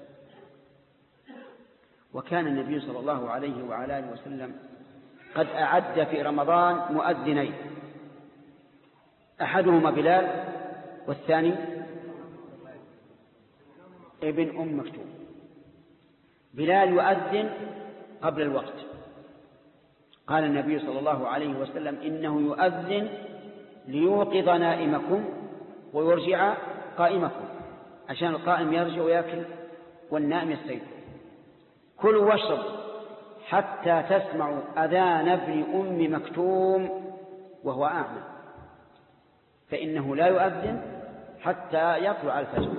وكان النبي صلى الله عليه وعلى آله وسلم قد أعد في رمضان مؤذنين، أحدهما بلال والثاني ابن أم مكتوم. بلال يؤذن قبل الوقت، قال النبي صلى الله عليه وسلم إنه يؤذن ليوقظ نائمكم ويرجع قائمكم، عشان القائم يرجع ويأكل والنائم يستيقظ. كلوا واشربوا حتى تسمعوا أذان ابن أم مكتوم وهو أعمى، فإنه لا يؤذن حتى يطلع الفجر.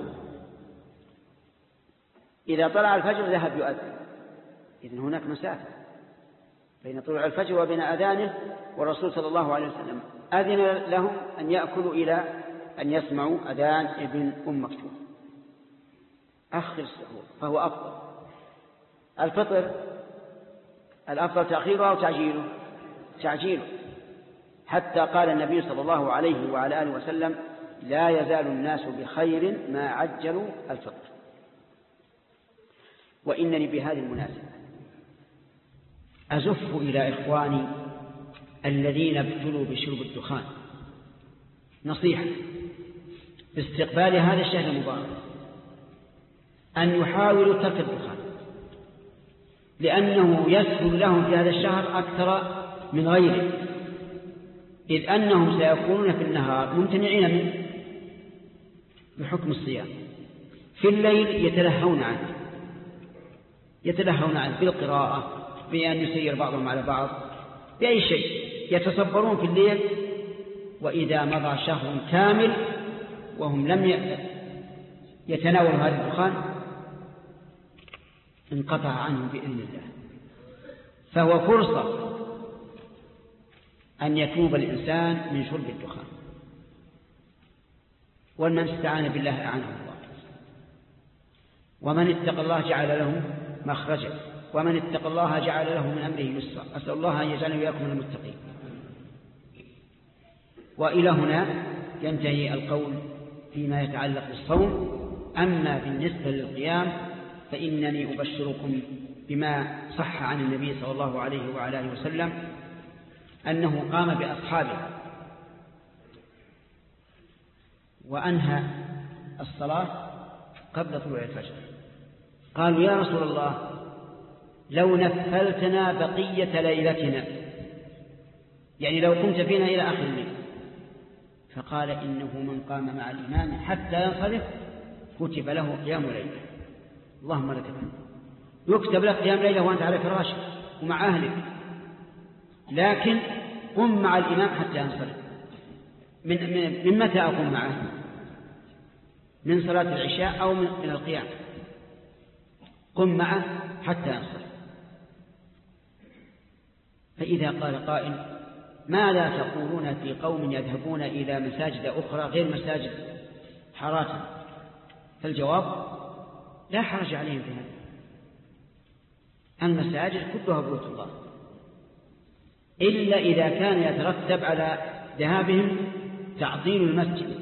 إذا طلع الفجر ذهب يؤذن. إذن هناك مسافة بين طلوع الفجر وبين أذانه، والرسول صلى الله عليه وسلم أذن لهم أن يأكلوا إلى أن يسمعوا أذان ابن أم مكتوم. أخر السحور فهو أفضل. الفطر الأفضل تأخيره أو تعجيله؟ تعجيله، حتى قال النبي صلى الله عليه وعلى آله وسلم: لا يزال الناس بخير ما عجلوا الفطر. وإنني بهذه المناسبة أزف إلى إخواني الذين ابتلوا بشرب الدخان نصيحة باستقبال هذا الشهر المبارك أن يحاولوا ترك الدخان، لأنه يسهل لهم في هذا الشهر أكثر من غيره، إذ أنهم سيكونون في النهار ممتنعين منه بحكم الصيام، في الليل يتلهون عنه يتلهون عنه بالقراءة، بأن يسير بعضهم على بعض، بأي شيء يتصبرون في الليل. وإذا مضى شهر كامل وهم لم يتناولوا هذا الدخان انقطع عنه بإذن الله. فهو فرصة أن يتوب الإنسان من شرب الدخان، ومن استعان بالله أعانه الله، ومن اتقى الله جعل له مخرجا، ومن اتقى الله جعل له من أمره يسرا. أسأل الله أن يجعلنا وإياكم من المتقين. وإلى هنا ينتهي القول فيما يتعلق بالصوم. أما بالنسبة للقيام فإنني أبشركم بما صح عن النبي صلى الله عليه وعلى آله وسلم أنه قام بأصحابه وأنهى الصلاة قبل طلوع الفجر. قالوا: يا رسول الله، لو نفلتنا بقية ليلتنا، يعني لو كنت فينا إلى آخر الليل. فقال: إنه من قام مع الإمام حتى ينصرف كتب له قيام ليلة. اللهم لك الحمد. يكتب لك قيام ليلة وأنت على فراشك ومع أهلك، لكن قم مع الإمام حتى ينصرف. من, من, من متى أقوم معه؟ من صلاة العشاء أو من, من القيام. قم معه حتى ينصرف. فإذا قال قائل: ماذا تقولون في قوم يذهبون إلى مساجد أخرى غير مساجد حارات؟ فالجواب: لا حرج عليهم في هذا. المساجد كلها بيوت الله، إلا إذا كان يترتب على ذهابهم تعطيل المسجد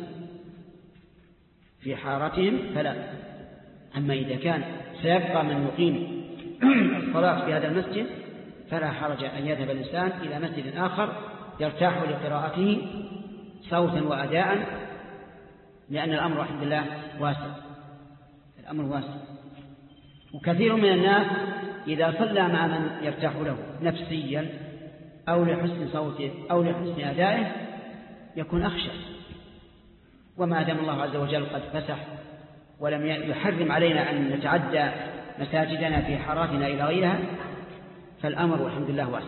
في حارتهم فلا. أما إذا كان سيبقى من يقيم الصلاة في هذا المسجد فلا حرج أن يذهب الإنسان إلى مسجد آخر يرتاح لقراءته صوتا وأداء، لأن الأمر الحمد لله واسع. الأمر واسع. وكثير من الناس إذا صلى مع من يرتاح له نفسيا أو لحسن صوته أو لحسن أدائه يكون أخشى. وما دام الله عز وجل قد فسح ولم يحرم علينا أن نتعدى مساجدنا في حاراتنا إلى غيرها فالأمر والحمد لله واسع.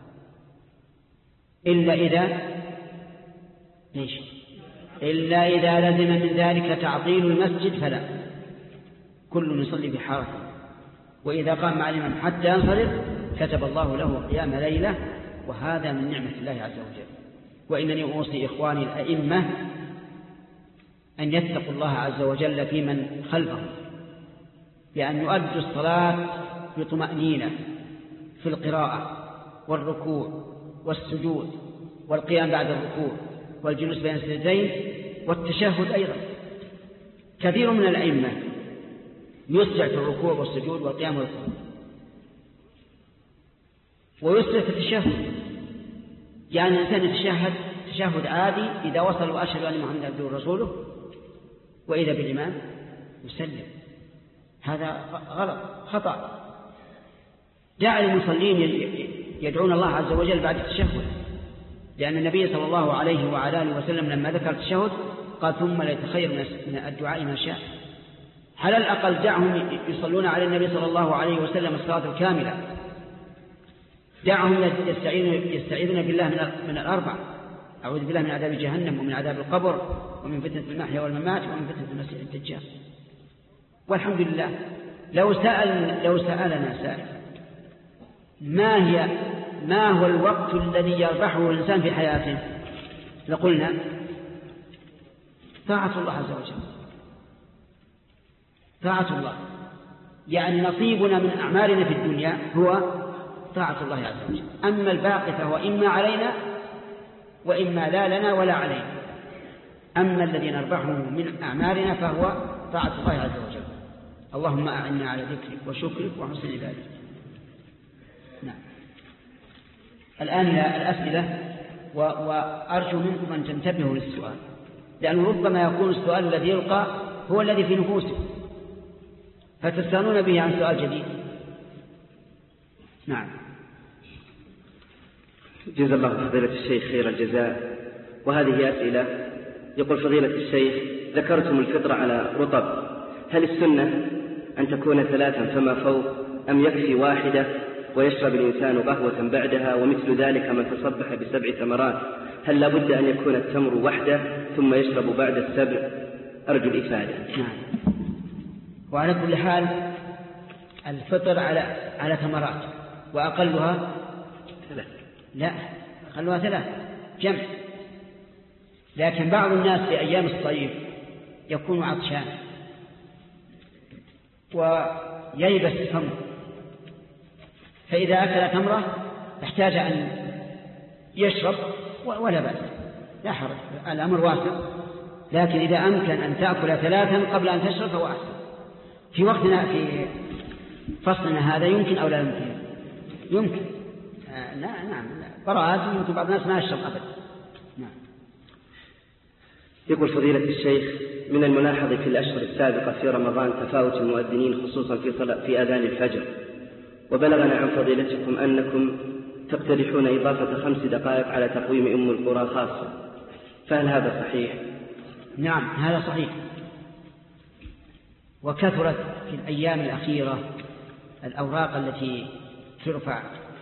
إلا إذا ليش إلا إذا لزم من ذلك تعطيل المسجد فلا، كل يصلي بحارته. وإذا قام مع الإمام حتى ينصرف كتب الله له قيام ليلة، وهذا من نعمة الله عز وجل. وإنني أوصي إخواني الأئمة أن يتقوا الله عز وجل في من خلفهم، بأن يؤدوا الصلاة بطمأنينة في القراءة والركوع والسجود والقيام بعد الركوع والجلوس بين السجدين والتشهد أيضا. كثير من الأئمة يسرع في الركوع والسجود والقيام والركوع ويسرع في التشهد، يعني الإنسان يتشهد تشهد عادي إذا وصل وأشهد أن محمدا عبده ورسوله وإذا بالإمام يسلم. هذا غلط خطأ. دع المصلين يدعون الله عز وجل بعد التشهد، لأن النبي صلى الله عليه وعلى آله وسلم لما ذكر التشهد قال: ثم ليتخير من الدعاء ما شاء. على الأقل دعهم يصلون على النبي صلى الله عليه وسلم الصلاة الكاملة، دعهم يستعيذون بالله من الأربع: أعوذ بالله من عذاب جهنم ومن عذاب القبر ومن فتنة المحيا والممات ومن فتنة المسيح الدجال. والحمد لله. لو سأل لو سألنا سائل ما هي ما هو الوقت الذي يربحه الإنسان في حياته لقلنا طاعة الله عز وجل. طاعة الله، يعني نصيبنا من أعمالنا في الدنيا هو طاعة الله عز وجل. أما الباقي فهو إما علينا وإما لا لنا ولا علينا. أما الذي نربحه من أعمالنا فهو طاعة الله عز وجل. اللهم أعنا على ذكرك وشكرك وحسن عبادتك. نعم. الآن إلى الأسئلة، وأرجو منكم أن تنتبهوا للسؤال، لأنه ربما يكون السؤال الذي يلقى هو الذي في نفوسكم فتستغنون به عن سؤال جديد. نعم. جزا الله فضيلة الشيخ خير الجزاء. وهذه أسئلة. يقول فضيلة الشيخ: ذكرتم الفطر على رطب، هل السنة أن تكون ثلاثا فما فوق أم يكفي واحدة ويشرب الإنسان قهوة بعدها؟ ومثل ذلك من تصبح بسبع ثمرات، هل لابد أن يكون التمر وحده ثم يشرب بعد السبع؟ أرجو الإفادة. نعم. وعلى كل حال الفطر على على ثمرات، وأقلها ثلاث. لا، أقلها ثلاث جمع. لكن بعض الناس في أيام الصيف يكون عطشان وييبس التمر، فإذا أكل تمرة احتاج أن يشرب ولا بأس، لا حرج، الأمر واسع. لكن إذا أمكن أن تأكل ثلاثا قبل أن تشرب فهو أحسن. في وقتنا في فصلنا هذا يمكن أو لا يمكن؟ يمكن. آه لا نعم براءات، يمكن بعض الناس ما يشرب أبدا. نعم. يقول فضيلة الشيخ: من الملاحظ في الأشهر السابقة في رمضان تفاوت المؤذنين خصوصا في صلاة في أذان الفجر، وبلغنا عن فضيلتكم أنكم تقترحون إضافة خمس دقائق على تقويم أم القرى خاصة، فهل هذا صحيح؟ نعم هذا صحيح. وكثرت في الأيام الأخيرة الأوراق التي ترفع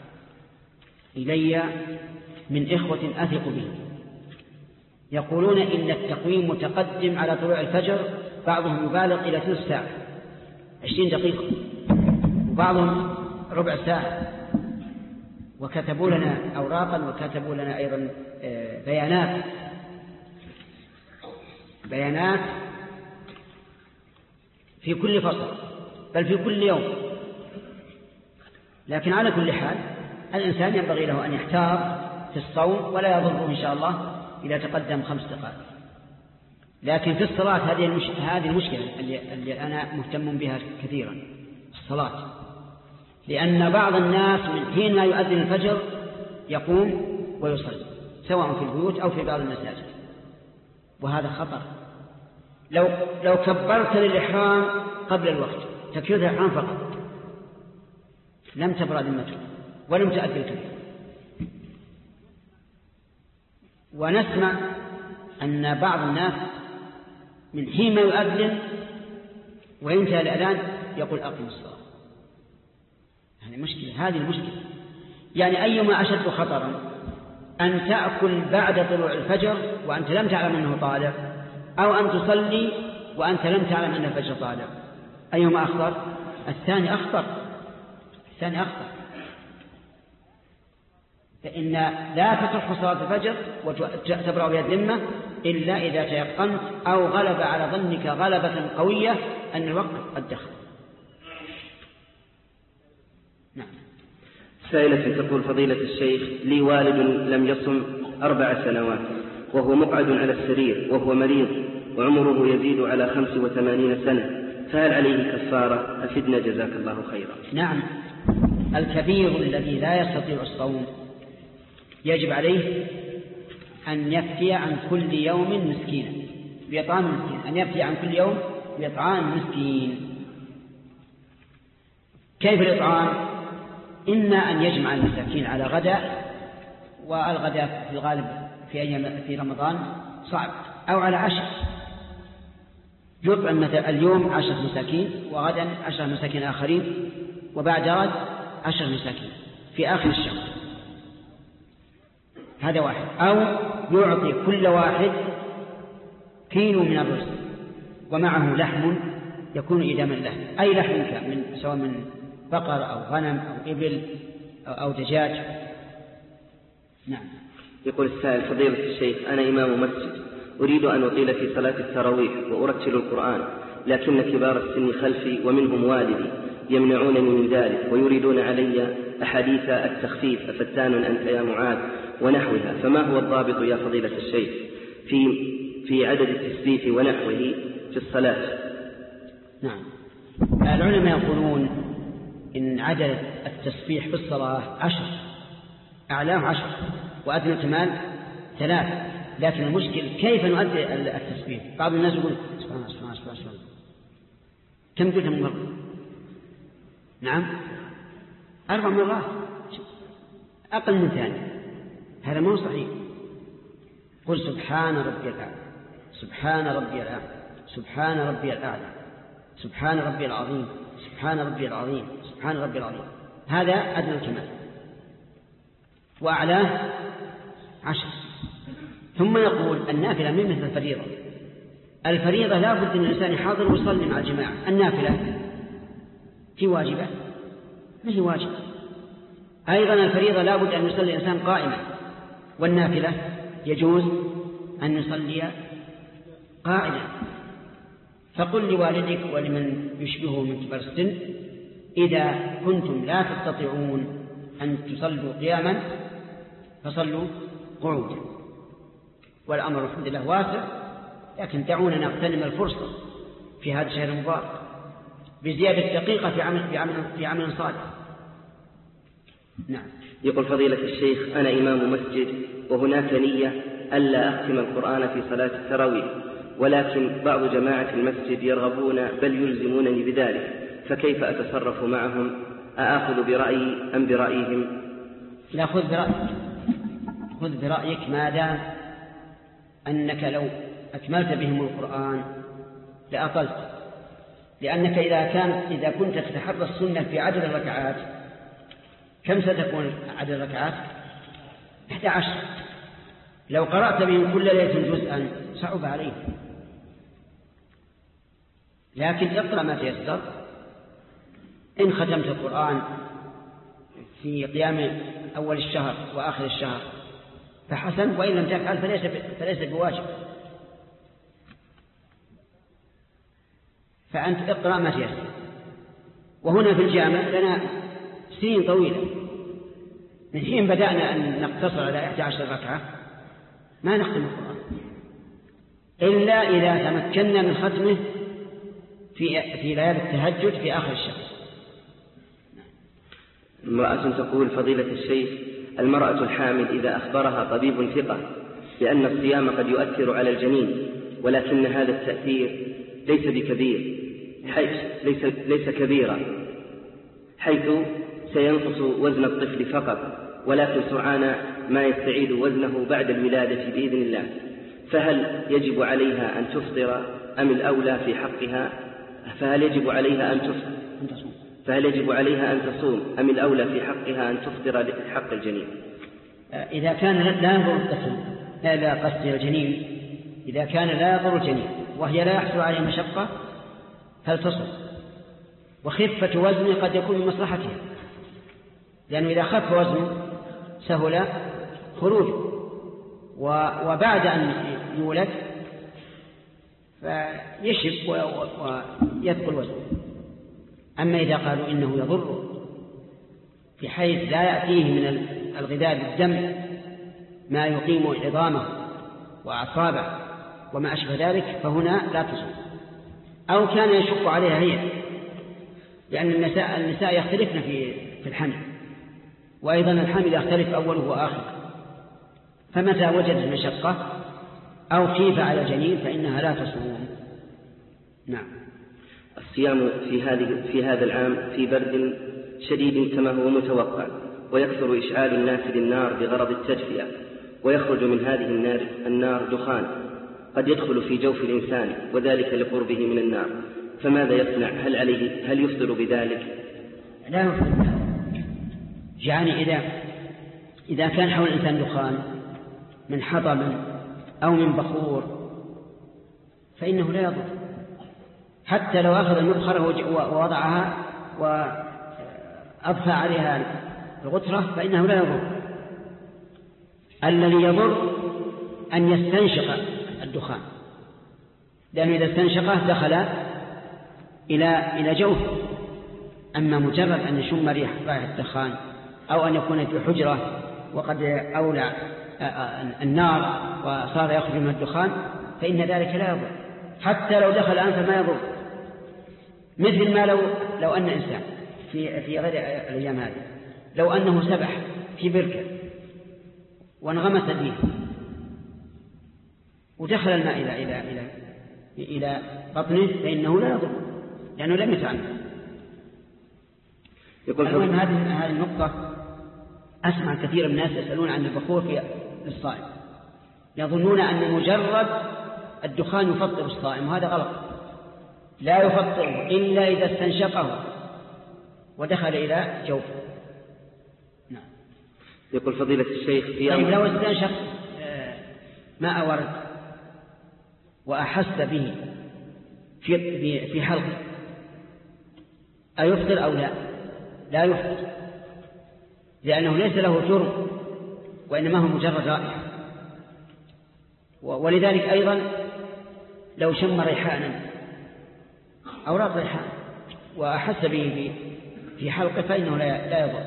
إلي من إخوة أثق بهم يقولون إن التقويم متقدم على طلوع الفجر، بعضهم يبالغ إلى ثلث ساعة عشرين دقيقة، وبعضهم ربع ساعة. وكتبوا لنا أوراقا وكتبوا لنا أيضا بيانات بيانات في كل فصل، بل في كل يوم. لكن على كل حال الإنسان ينبغي له أن يحتاط في الصوم، ولا يضره إن شاء الله إذا تقدم خمس دقائق. لكن في الصلاة هذه المش... هذه المشكلة اللي... اللي أنا مهتم بها كثيرا، الصلاة. لأن بعض الناس من حين ما يؤذن الفجر يقوم ويصلي، سواء في البيوت أو في بعض المساجد، وهذا خطر. لو لو كبرت للإحرام قبل الوقت، تكبيرة الإحرام فقط، لم تبرأ ذمته ولم تؤدي الكبيرة. ونسمع أن بعض الناس من حين ما يؤذن وينتهي الأذان يقول أقم الصلاة. هذه مشكلة، هذه المشكلة. يعني أيما أشد خطرا، أن تأكل بعد طلوع الفجر وأنت لم تعلم أنه طالع، أو أن تصلي وأنت لم تعلم أن الفجر طالع؟ أيما أخطر؟ الثاني أخطر، الثاني أخطر. فإن لا تصح صلاة الفجر وتبرأ بها الذمة إلا إذا تيقنت أو غلب على ظنك غلبة قوية أن الوقت قد دخل. نعم. سائلة تقول فضيلة الشيخ: لي والد لم يصم أربع سنوات وهو مقعد على السرير وهو مريض وعمره يزيد على خمس وثمانين سنة، فهل عليه كفارة؟ أفدنا جزاك الله خيرا. نعم. الكبير الذي لا يستطيع الصوم يجب عليه أن يفتي عن كل يوم مسكينا بإطعام مسكين، أن يفتي عن كل يوم بإطعام مسكين. كيف الإطعام؟ إما أن يجمع المساكين على غداء، والغداء في الغالب في أيام في رمضان صعب، أو على عشر، يطعم مثلا اليوم عشر مساكين وغدا عشر مساكين آخرين وبعد غد عشر مساكين في آخر الشهر. هذا واحد. أو يعطي كل واحد كيلو من الرز ومعه لحم يكون إداما له، أي لحم كان من سواء من بقر أو غنم أو إبل أو دجاج. نعم. يقول السائل: فضيلة الشيخ، أنا إمام مسجد أريد أن أطيل في صلاة التراويح وأرتل القرآن، لكن كبار السن خلفي ومنهم والدي يمنعونني من ذلك ويريدون علي أحاديث التخفيف أفتان أنت يا معاذ ونحوها، فما هو الضابط يا فضيلة الشيخ في في عدد التسبيح ونحوه في الصلاة؟ نعم، العلماء يقولون إن عدد التسبيح في الصلاة عشر، أعلاه عشر وأدنى الكمال ثلاث، لكن المشكل كيف نؤدي التسبيح. بعض الناس يقول سبحان الله سبحان الله سبحان الله، كم قلت من مرة؟ نعم أربع مرات، أقل من ثاني، هذا مو صحيح. قل سبحان ربي الأعلى، سبحان ربي الأعلى، سبحان ربي الأعلى، سبحان ربي العظيم، سبحان ربي العظيم، سبحان ربي العظيم، هذا أدنى الكمال، وأعلاه عشر. ثم يقول النافلة من مثل الفريضة. الفريضة لا بد أن الإنسان حاضر ويصلي مع الجماعة، النافلة في واجبة ما هي واجب. أيضا الفريضة لا بد أن يصلي الإنسان قائما، والنافلة يجوز أن يصلي قائما. فقل لوالدك ولمن يشبهه من كبار السن إذا كنتم لا تستطيعون أن تصلوا قياما فصلوا قعودا. والأمر الحمد لله واسع، لكن دعونا نغتنم الفرصة في هذا الشهر المبارك بزيادة دقيقة في عمل في عمل في عمل صالح. نعم. يقول فضيلة الشيخ أنا إمام مسجد وهناك نية ألا أختم القرآن في صلاة التراويح، ولكن بعض جماعة المسجد يرغبون بل يلزمونني بذلك، فكيف أتصرف معهم؟ أأخذ برأيي أم برأيهم؟ لا، خذ برأيك، خذ برأيك ما دام أنك لو أكملت بهم القرآن لأطلت، لأنك إذا كان إذا كنت تتحرى السنة في عدد الركعات كم ستكون عدد الركعات؟ إحدى عشر. لو قرأت بهم كل ليلة جزءا صعب عليه، لكن اقرأ ما تيسر. إن ختمت القرآن في قيام أول الشهر وآخر الشهر فحسن، وإن لم تفعل فليس فليس بواجب. فأنت اقرأ ما تيسر. وهنا في الجامع لنا سنين طويلة، من حين بدأنا أن نقتصر على إحدى عشر ركعة ما نختم القرآن إلا إذا تمكنا من ختمه في في ليالي التهجد في آخر الشهر. امرأة تقول فضيلة الشيخ المرأة الحامل إذا أخبرها طبيب ثقة لأن الصيام قد يؤثر على الجنين، ولكن هذا التأثير ليس بكبير حيث ليس, ليس كبيرا حيث سينقص وزن الطفل فقط، ولكن سرعان ما يستعيد وزنه بعد الولادة بإذن الله، فهل يجب عليها أن تفطر أم الأولى في حقها فهل يجب عليها أن تفطر فهل يجب عليها أن تصوم أم الأولى في حقها أن تفطر لحق الجنين؟ إذا كان لا يضر الطفل لا لا قصد الجنين، إذا كان لا يضر الجنين وهي لا يحصل عليه مشقة فلتصوم، وخفة وزنه قد يكون من مصلحتها، لأنه إذا خف وزنه سهل خروجه، وبعد أن يولد فيشب ويثقل وزنه. أما إذا قالوا إنه يضر بحيث لا يأتيه من الغذاء بالدم ما يقيم عظامه وأعصابه وما أشبه ذلك فهنا لا تصوم. أو كان يشق عليها هي، لأن النساء, النساء يختلفن في في الحمل، وأيضا الحمل يختلف أوله وآخر، فمتى وجدت مشقة أو خيف على الجنين فإنها لا تصوم. نعم. الصيام في هذه في هذا العام في برد شديد كما هو متوقع، ويكثر إشعال الناس للنار بغرض التدفئة، ويخرج من هذه النار النار دخان قد يدخل في جوف الإنسان وذلك لقربه من النار، فماذا يصنع؟ هل عليه هل يفطر بذلك؟ لا يفطر بذلك. يعني إذا إذا كان حول الإنسان دخان من حطب أو من بخور فإنه لا يضر، حتى لو أخذ المبخرة ووضعها وأضفى عليها الغترة فإنه لا يضر. الذي يضر أن يستنشق الدخان، لأنه إذا استنشقه دخل إلى إلى جوفه. أما مجرد أن يشم رائحة الدخان أو أن يكون في حجرة وقد أولع النار وصار يخرج من الدخان فإن ذلك لا يضر، حتى لو دخل أنفه ما يضر. مثل ما لو لو أن إنسان في في غير الأيام هذه لو أنه سبح في بركة وانغمس فيه ودخل الماء إلى إلى إلى إلى بطنه فإنه لا يضر لأنه لم يتعمد. يقول المهم هذه هذه النقطة أسمع كثير من الناس يسألون عن البخور في الصائم، يظنون أن مجرد الدخان يفطر الصائم، وهذا غلط. لا يفطره إلا إذا استنشقه ودخل إلى جوفه. نعم. يقول فضيلة الشيخ في طيب لو استنشق ماء ورد وأحس به في في حلقه أيفطر أو لا؟ لا يفطر، لأنه ليس له جرم وإنما هو مجرد رائحة. ولذلك أيضا لو شم ريحانا أو رأى ريحان وأحس به في حلقه فإنه لا يضر.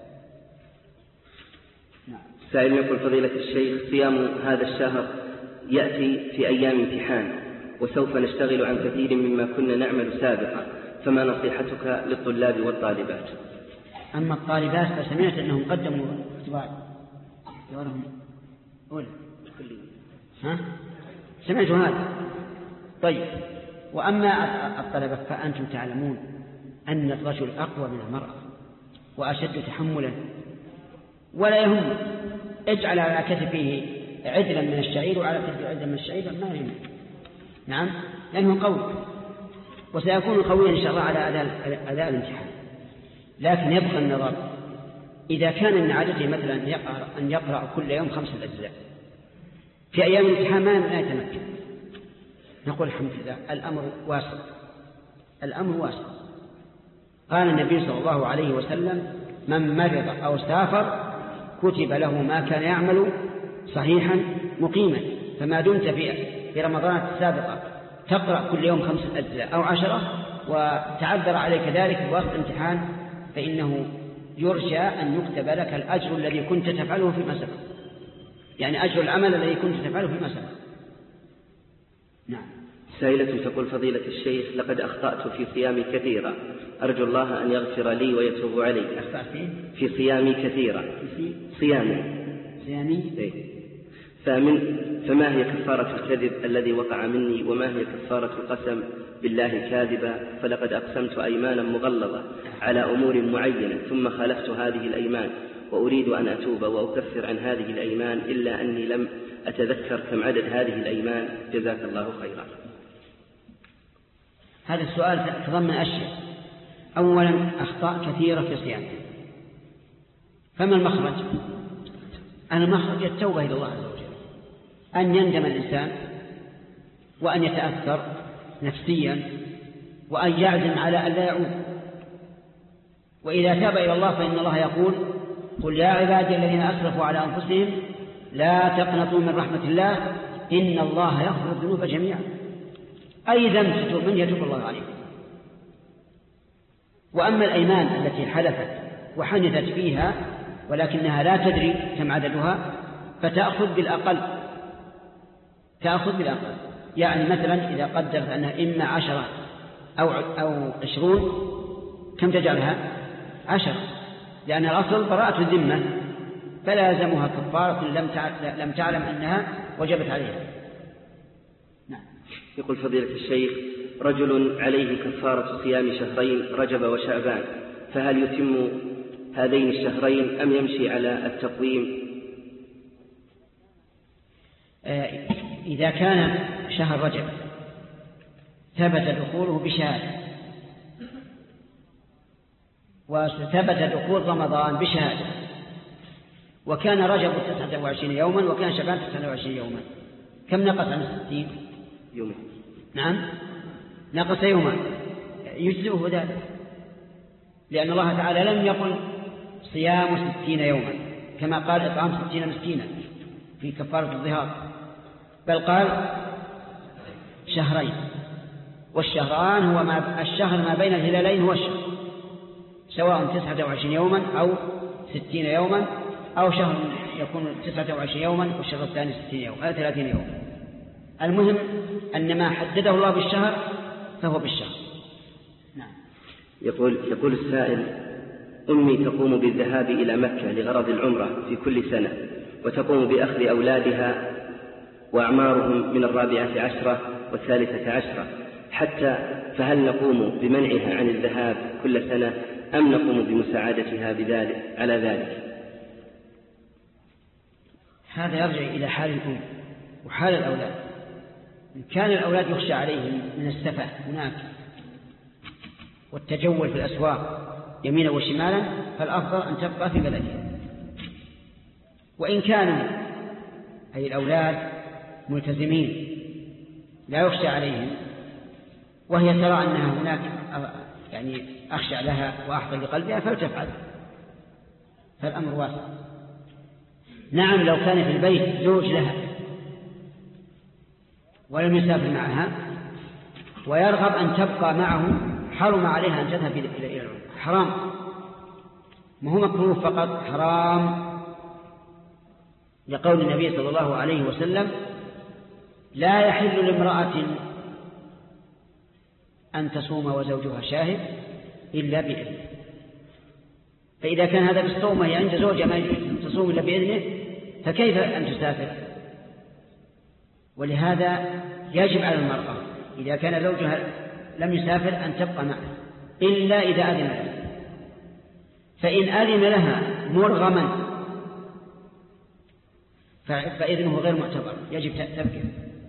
سائل يقول فضيلة الشيخ صيام هذا الشهر يأتي في أيام امتحان وسوف نشتغل عن كثير مما كنا نعمل سابقا، فما نصيحتك للطلاب والطالبات؟ أما الطالبات فسمعت أنهم قدموا اختبار دورهم أولى ها سمعت هذا. طيب وأما الطلبة فأنتم تعلمون أن الرجل أقوى من المرأة وأشد تحملا، ولا يهم اجعل على كتفه عدلا من الشعير وعلى كتفه عدلا من الشعير ما يهم. نعم لأنه قوي وسيكون قويا إن شاء الله على أداء الامتحان. لكن يبقى النظر إذا كان من عادته مثلا أن يقرأ كل يوم خمسة أجزاء في أيام الامتحان ما يتمكن، نقول الحمد لله الأمر واسع، الأمر واسع. قال النبي صلى الله عليه وسلم من مرض أو سافر كتب له ما كان يعمل صحيحا مقيما. فما دمت في في رمضان السابقة تقرأ كل يوم خمسة أجزاء أو عشرة وتعذر عليك ذلك في وقت امتحان فإنه يرجى أن يكتب لك الأجر الذي كنت تفعله في مسألة، يعني أجر العمل الذي كنت تفعله في مسألة. نعم. سائلة تقول فضيلة الشيخ لقد أخطأت في صيامي كثيرا، أرجو الله أن يغفر لي ويتوب علي. أخطأت في صيامي كثيرا في صيامي صيامي إيه؟ فمن فما هي كفارة الكذب الذي وقع مني، وما هي كفارة القسم بالله كاذبا؟ فلقد أقسمت أيمانا مغلظة على أمور معينة ثم خالفت هذه الأيمان وأريد أن أتوب وأكفر عن هذه الأيمان إلا أني لم أتذكر كم عدد هذه الأيمان. جزاك الله خيرا. هذا السؤال تضمن أشياء. أولا أخطاء كثيرة في صيامه، فما المخرج؟ المخرج التوبة إلى الله عز وجل، أن يندم الإنسان وأن يتأثر نفسيا وأن يعزم على أن لا يعود. وإذا تاب إلى الله فإن الله يقول قل يا عبادي الذين أسرفوا على أنفسهم لا تقنطوا من رحمة الله إن الله يغفر الذنوب جميعا. أي ذنب تتوب منه يتوب الله عليه. وأما الأيمان التي حلفت وحنثت فيها ولكنها لا تدري كم عددها فتأخذ بالأقل، تأخذ بالأقل. يعني مثلا إذا قدرت أنها إما عشرة أو أو عشرون كم تجعلها؟ عشرة، لأن الأصل براءة الذمة فلازمها كفارة لم تعلم أنها وجبت عليها. نعم. يقول فضيلة الشيخ رجل عليه كفارة صيام شهرين رجب وشعبان، فهل يتم هذين الشهرين أم يمشي على التقويم؟ إذا كان شهر رجب ثبت دخوله بشهادة وثبت دخول رمضان بشهادة وكان رجب تسعة وعشرين يوما وكان شعبان تسعة وعشرين يوما، كم نقص عن الستين؟ يوما. نعم نقص يوما، يجزئه ذلك، لأن الله تعالى لم يقل صيام ستين يوما كما قال إطعام ستين مسكينا في كفارة الظهار، بل قال شهرين، والشهران هو ما الشهر ما بين الهلالين هو الشهر، سواء تسعة وعشرين يوما أو ستين يوما، أو شهر يكون تسعة وعشرين يوما والشهر الثاني ستين يوما أو ثلاثين يوما. المهم أن ما حدده الله بالشهر فهو بالشهر. نعم. يقول, يقول السائل: أمي تقوم بالذهاب إلى مكة لغرض العمرة في كل سنة، وتقوم بأخذ أولادها وأعمارهم من الرابعة عشرة والثالثة عشرة حتى، فهل نقوم بمنعها عن الذهاب كل سنة أم نقوم بمساعدتها بذلك على ذلك؟ هذا يرجع إلى حال الأم وحال الأولاد. إن كان الأولاد يخشى عليهم من السفة هناك والتجول في الأسواق يمينا وشمالا، فالأفضل أن تبقى في بلدها. وإن كانوا أي الأولاد ملتزمين لا يخشى عليهم، وهي ترى أنها هناك يعني أخشى لها وأحضر لقلبها، فلتفعل، فالأمر واسع. نعم، لو كان في البيت زوج لها ولم يسافر معها ويرغب أن تبقى معه، حرم عليها أن تذهب إلى العمرة، حرام، ما هو مكروه فقط، حرام، لقول النبي صلى الله عليه وسلم: لا يحل لامرأة أن تصوم وزوجها شاهد إلا بإذنه. فإذا كان هذا بالصوم هي عند زوجها ما يجوز تصوم إلا بإذنه، فكيف أن تسافر؟ ولهذا يجب على المرأة إذا كان زوجها لم يسافر أن تبقى معه إلا إذا أذن لها. فإن أذن لها مرغما فإذنه غير معتبر، يجب تبكي.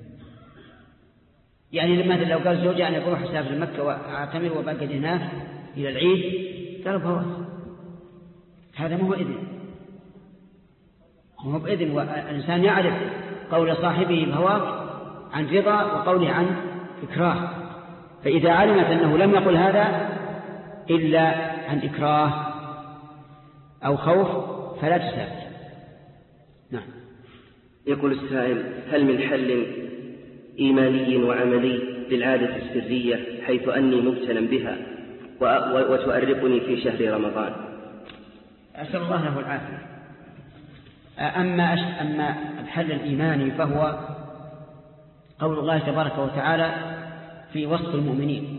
يعني مثلا لو قال زوجها أنا بروح أسافر مكة وأعتمر وبقعد هناك إلى العيد، قال فوات، هذا ما هو إذن، ما هو بإذن. والإنسان يعرف قول صاحبه بهواك عن رضا وقوله عن إكراه، فإذا علمت أنه لم يقل هذا إلا عن إكراه أو خوف فلا تسافر. نعم. يقول السائل: هل من حل إيماني وعملي للعادة السرية حيث أني مبتلا بها وتؤرقني في شهر رمضان؟ أسأل الله له العافية. أما, أما الحل الإيماني فهو قول الله تبارك وتعالى في وصف المؤمنين: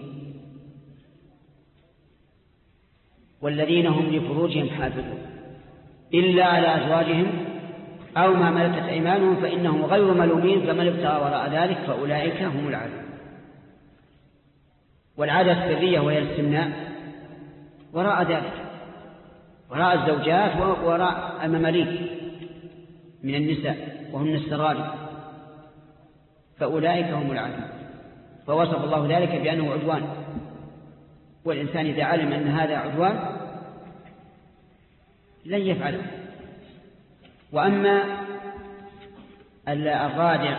والذين هم لفروجهم حافظون إلا على أزواجهم أو ما ملكت أيمانهم فإنهم غير ملومين، فمن ابتغى وراء ذلك فأولئك هم العادون. والعادة السرية وهي الاستمناء وراء ذلك، وراء الزوجات وراء المماليك من النساء وهن السراري، فأولئك هم العادون. فوصف الله ذلك بأنه عدوان، والإنسان إذا علم أن هذا عدوان لن يفعله. وأما الرادع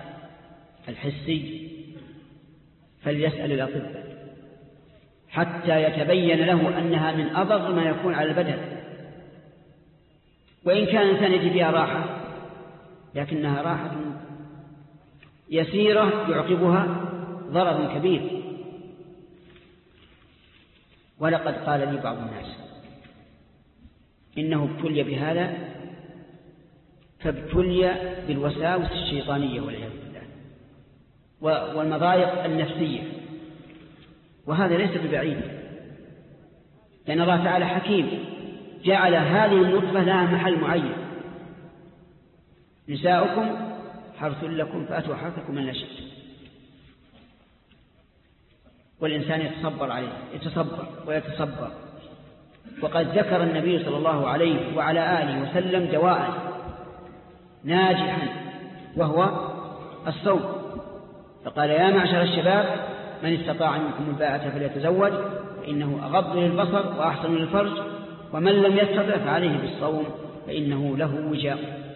الحسي فليسأل الأطباء حتى يتبين له أنها من أضر ما يكون على البدن، وإن كان الإنسان يجد فيها راحة لكنها راحة يسيرة يعقبها ضرر كبير. ولقد قال لي بعض الناس إنه ابتلي بهذا، فابتلي بالوساوس الشيطانية والعياذ بالله والمضايق النفسية، وهذا ليس ببعيد، لأن الله تعالى حكيم جعل هذه النطفة لها محل معين: نساؤكم حرث لكم فأتوا حرثكم من شئتم. والإنسان يتصبر عليه، يتصبر ويتصبر. وقد ذكر النبي صلى الله عليه وعلى آله وسلم دواء ناجحا وهو الصوم، فقال: يا معشر الشباب من استطاع منكم الباءة فليتزوج فإنه أغض للبصر وأحسن للفرج، ومن لم يستطع فعليه بالصوم فإنه له وجاء.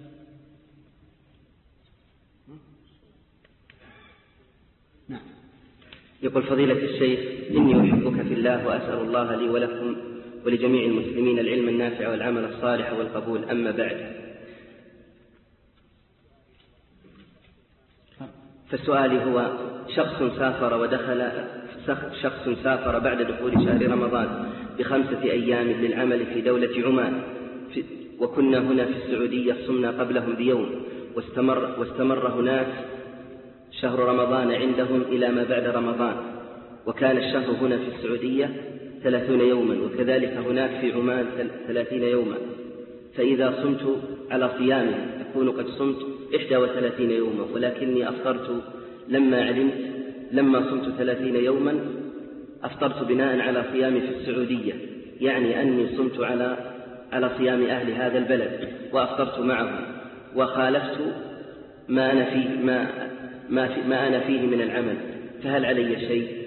نعم. يقول فضيلة الشيخ: إني أحبك في الله وأسأل الله لي ولكم ولجميع المسلمين العلم النافع والعمل الصالح والقبول، أما بعد، فسؤالي هو: شخص سافر ودخل شخص سافر بعد دخول شهر رمضان بخمسة أيام للعمل في دولة عمان، وكنا هنا في السعودية صمنا قبلهم بيوم، واستمر, واستمر هناك شهر رمضان عندهم إلى ما بعد رمضان، وكان الشهر هنا في السعودية ثلاثون يوما، وكذلك هناك في عمان ثلاثين يوما، فإذا صمت على صيامه أكون قد صمت إحدى وثلاثين يوما، ولكني أفطرت لما علمت لما صمت ثلاثين يوما أفطرت بناء على صيامي في السعودية، يعني أني صمت على على صيام أهل هذا البلد وأفطرت معهم، وخالفت ما أنا فيه ما ما, في ما أنا فيه من العمل، فهل علي شيء؟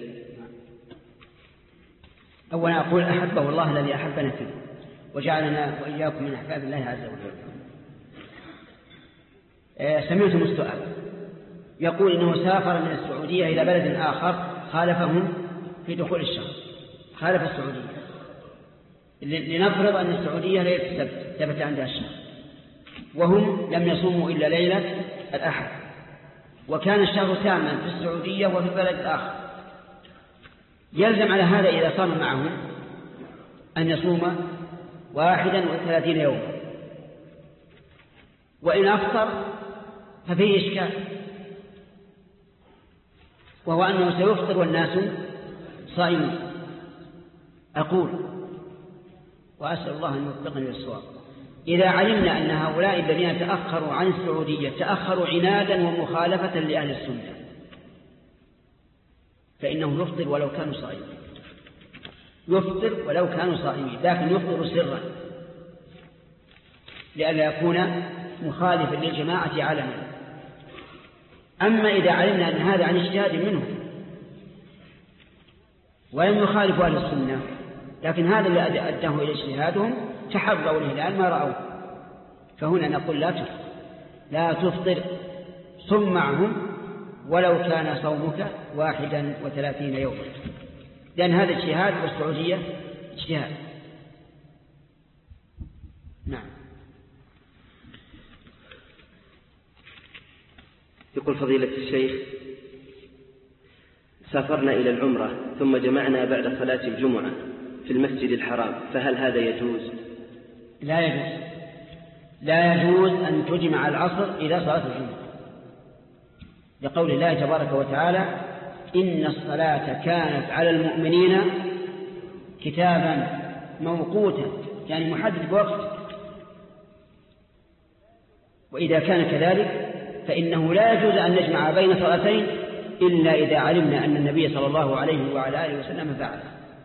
أولا أقول: أحبه الله الذي أحبنا فيه وجعلنا وإياكم من أحباب الله عز وجل. سمعتم السؤال يقول إنه سافر من السعودية إلى بلد آخر خالفهم في دخول الشهر، خالف السعودية. لنفرض أن السعودية ليلة السبت ثبت عندها الشهر، وهم لم يصوموا إلا ليلة الأحد، وكان الشهر تاما في السعودية وفي البلد الآخر. يلزم على هذا إذا صام معهم أن يصوم واحدا وثلاثين يوما، وإن أفطر ففيه إشكال، وهو أنه سيفطر والناس صائمون. أقول وأسأل الله أن يوفقني للصواب: إذا علمنا أن هؤلاء الذين تأخروا عن السعودية تأخروا عنادا ومخالفة لأهل السنة فإنه يفطر ولو كانوا صائمين، يفطر ولو كانوا صائمين، لكن يفطر سرا لئلا يكون مخالفا للجماعة علنا. أما إذا علمنا أن هذا عن اجتهاد منهم ولم يخالف أهل السنة، لكن هذا الذي أداه إلى اجتهادهم تحروا الهلال ما رأوه، فهنا نقول لا تفطر، لا تفطر، صم معهم ولو كان صومك واحدا وثلاثين يوما، لأن هذا اجتهاد والسعودية اجتهاد. نعم. يقول فضيلة الشيخ: سافرنا إلى العمرة ثم جمعنا بعد صلاة الجمعة في المسجد الحرام، فهل هذا يجوز؟ لا يجوز، لا يجوز أن تجمع العصر إلى صلاة الجمعة، لقول الله تبارك وتعالى: إن الصلاة كانت على المؤمنين كتابا موقوتا، يعني محدد بوقت. وإذا كان كذلك فإنه لا يجوز أن نجمع بين صلاتين إلا إذا علمنا أن النبي صلى الله عليه وعلى آله وسلم فعله.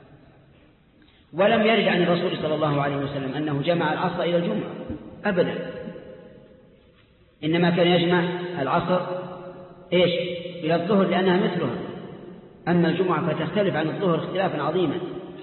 ولم يرد عن الرسول صلى الله عليه وسلم أنه جمع العصر إلى الجمعة أبدا، إنما كان يجمع العصر إيش؟ إلى الظهر لأنها مثلها. أما الجمعة فتختلف عن الظهر اختلافا عظيما.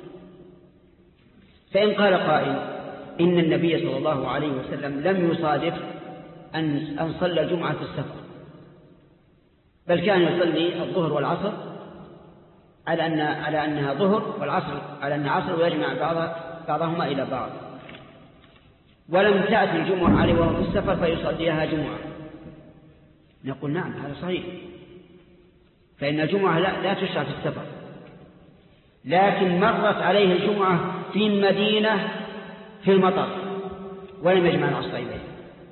فإن قال قائل إن النبي صلى الله عليه وسلم لم يصادف أن أن صلى الجمعة في السفر، بل كان يصلي الظهر والعصر على أن على أنها ظهر والعصر على أنها عصر، ويجمع بعض بعضهما إلى بعض، ولم تأتي الجمعة عليه وهو في السفر فيصليها جمعة. نقول نعم هذا صحيح، فإن الجمعة لا, لا تشرع في السفر، لكن مرت عليه الجمعة في المدينة في المطر ولم يجمع العصر إليه،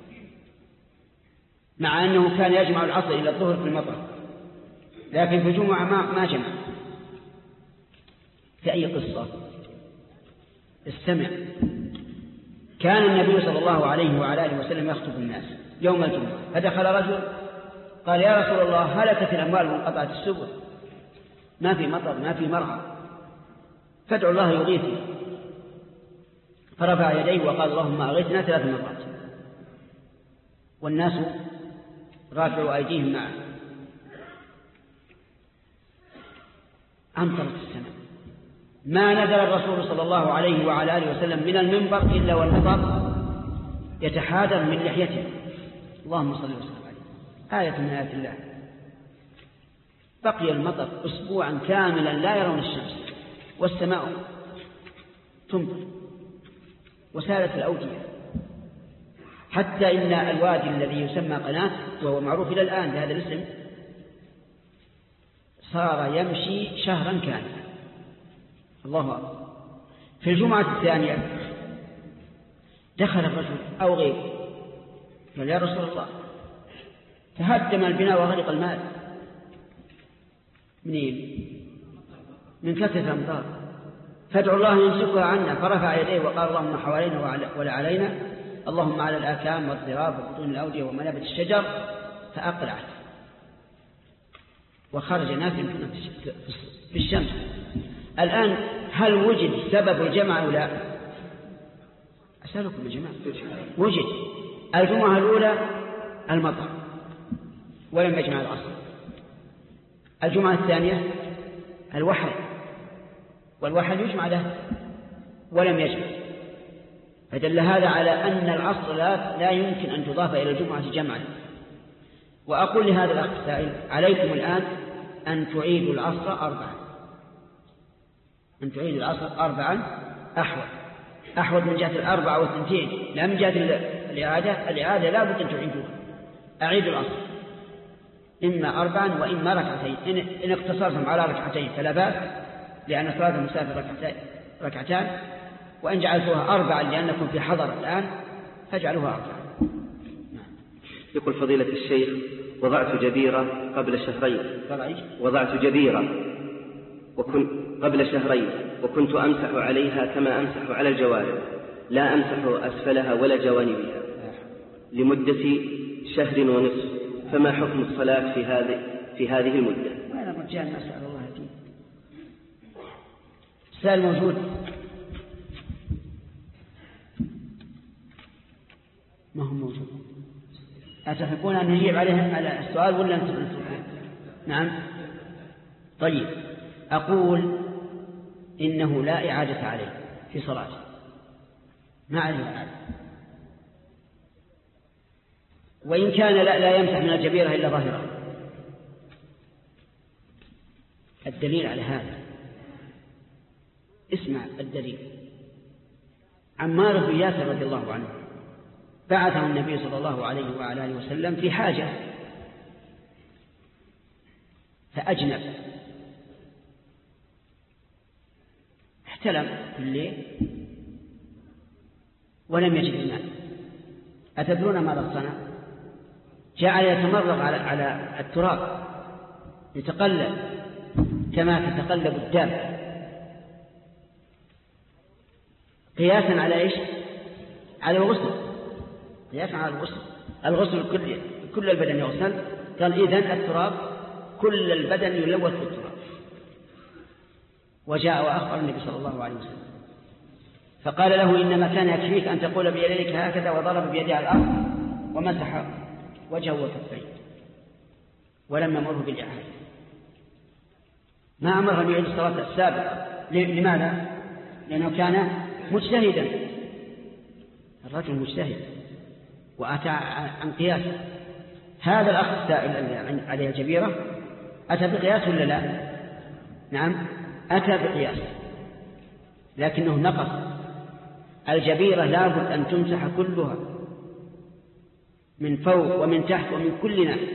مع أنه كان يجمع العصر إلى الظهر في المطر، لكن في الجمعة ما, ما جمع. في أي قصة؟ استمع. كان النبي صلى الله عليه وعلى آله وسلم يخطب الناس يوم الجمعة، فدخل رجل قال: يا رسول الله هلكت الأموال وانقطعت السبل، ما في مطر ما في مرعى، فادعوا الله يغيثنا. فرفع يديه وقال: اللهم أغيثنا ثلاث مرات، والناس رافعوا أيديهم معه. أمطرت السماء، ما نزل الرسول صلى الله عليه وعلى آله وسلم من المنبر إلا والمطر يتحادر من لحيته. اللهم صل وسلم عليه. آية من آيات الله. بقي المطر أسبوعا كاملا لا يرون الشمس، والسماء تمطر وسالت الأودية، حتى إن الوادي الذي يسمى قناة وهو معروف إلى الآن بهذا الاسم صار يمشي شهرا كاملا. الله أكبر. في الجمعة الثانية دخل الرجل أو غيره قال يا رسول الله تهدم البناء وغرق المال. منين؟ من كثرة الأمطار، فادعوا الله أن يمسكها عنا. فرفع يديه وقال اللهم حوالينا ولا علينا، اللهم على الآكام والضراب وبطون الأودية ومنابت الشجر. فأقلعت وخرج ناس في الشمس. الآن هل وجد سبب الجمع أو لا؟ أسألكم الجماعة. وجد. الجمعة الأولى المطر ولم يجمع العصر. الجمعة الثانية الوحل والوحل يجمع له ولم يجمع. فدل هذا على أن العصر لا, لا يمكن أن تضاف إلى الجمعة جمعا. وأقول لهذا الأخ السائل عليكم الآن أن تعيدوا العصر أربعا، أن تعيدوا العصر أربعا أحوط أحوط من جهة الأربعة والثنتين، لا من جهة الإعادة. الإعادة لا بد أن تعيدوها. أعيدوا العصر إما أربعا وإما ركعتين. إن, إن اقتصرتم على ركعتين فلا بأس، لأن صلاة المسافر ركعتان. وإن جعلتوها أربعا لأنكم في حضر الآن فاجعلوها أربعا. يقول فضيلة الشيخ وضعت جبيرة قبل شهرين وضعت جبيرة وكن قبل شهرين وكنت أمسح عليها كما أمسح على الجوارب، لا أمسح أسفلها ولا جوانبها لمدة شهر ونصف، فما حكم الصلاة في هذه في هذه المدة؟ وأنا رجال نسأل الله الدين. سؤال موجود. ما هو موجود؟ أتحبون أن نجيب عليه على السؤال ولا أنتم؟ نعم. طيب أقول إنه لا إعادة عليه في صلاته، ما عليه إعادة. وإن كان لا, لا يمسح من الجبيرة إلا ظاهرة. الدليل على هذا اسمع الدليل. عمار بن ياسر رضي الله عنه بعثه النبي صلى الله عليه وعلى آله وسلم في حاجة فأجنب، احتلم في الليل ولم يجد الماء. أتدرون ماذا صنع؟ جعل يتمرغ على على التراب يتقلب كما تتقلب الدابة، قياسا على ايش؟ على الغسل، قياسا على الغسل. الغسل كل كل البدن يغسل. قال إذن التراب كل البدن يلوث بالتراب. وجاء وأخبر النبي صلى الله عليه وسلم فقال له إنما كان يكفيك أن تقول بيديك هكذا، وضرب بيده على الأرض ومسح وجهه وكفيه ولم يمره بالإعادة. ما أمره أن يعيد الصلاة السابقة. لماذا؟ لأنه كان مجتهدا. الرجل مجتهد وأتى عن قياس. هذا الأخ السائل عليه الجبيرة أتى بقياس ولا لا؟ نعم أتى بقياس، لكنه نقص. الجبيرة لابد أن تمسح كلها من فوق ومن تحت ومن كل ناحية.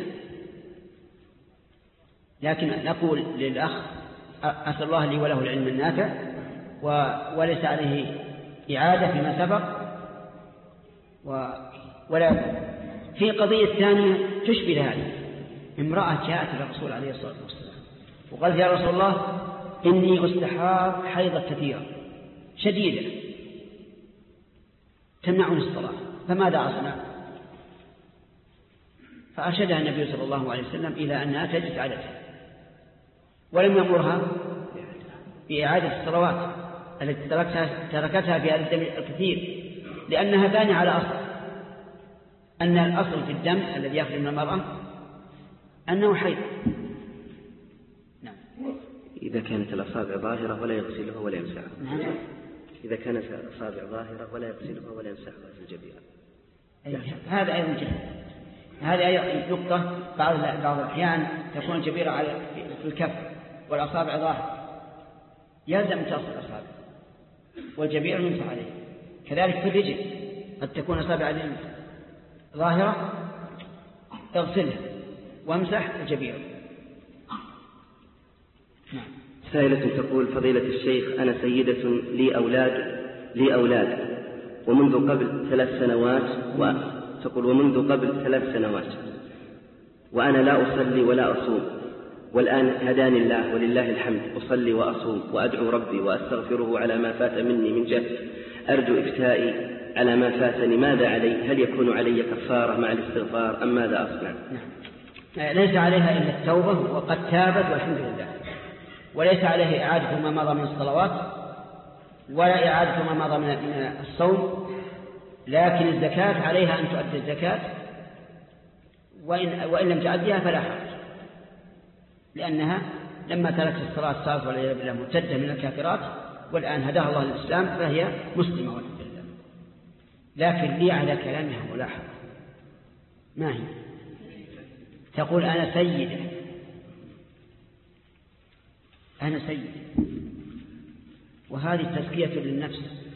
لكن نقول للأخ أسأل الله لي وله العلم النافع وليس عليه إعادة فيما سبق. ولا في قضية ثانية تشبه هذه. امرأة جاءت إلى الرسول عليه الصلاة والسلام وقالت يا رسول الله إني أستحاض حيضة كثيرة شديدة تمنعني الصلاة فماذا أصنع؟ فأرشدها النبي صلى الله عليه وسلم إلى أنها تجلس عادتها، ولم يأمرها بإعادة الصلوات التي تركتها, تركتها في هذا الدم الكثير، لأنها بانية على أصل أن الأصل في الدم الذي يخرج من المرأة أنه حيض. نعم. إذا كانت الأصابع ظاهرة ولا يغسلها ولا يمسحها. نعم. إذا كانت الأصابع ظاهرة ولا يغسلها ولا يمسحها في الجبيرة. هذا أيضا جهل. هذه أيضا نقطة. بعض بعض الأحيان تكون الجبيرة على في الكف والأصابع ظاهرة، يلزم تصل الأصابع والجبيرة يمسح عليه. كذلك في الرجل قد تكون أصابع ظاهرة، اغسلها وامسح الجبيرة. سائلة تقول: فضيلة الشيخ، أنا سيدة لي أولاد لي أولاد ومنذ قبل ثلاث سنوات وتقول ومنذ قبل ثلاث سنوات وأنا لا أصلي ولا أصوم، والآن هداني الله ولله الحمد، أصلي وأصوم وأدعو ربي وأستغفره على ما فات مني من جهد، أرجو إفتائي على ما فاتني، ماذا علي؟ هل يكون علي كفارة مع الاستغفار أم ماذا أصنع؟ ليس عليها إلا التوبة، وقد تابت والحمد لله، وليس عليه إعادة ما مضى من الصلوات ولا إعادة ما مضى من الصوم، لكن الزكاة عليها أن تؤدي الزكاة، وإن, وإن لم تؤديها فلا حرج، لأنها لما تركت الصلاة صارت والعياذ بالله مرتدة من الكافرات، والآن هداها الله للإسلام فهي مسلمة والحمد لله. لكن لي على كلامها ملاحظة. ما هي؟ تقول: أنا سيدة أنا سيدة وهذه تزكية للنفس.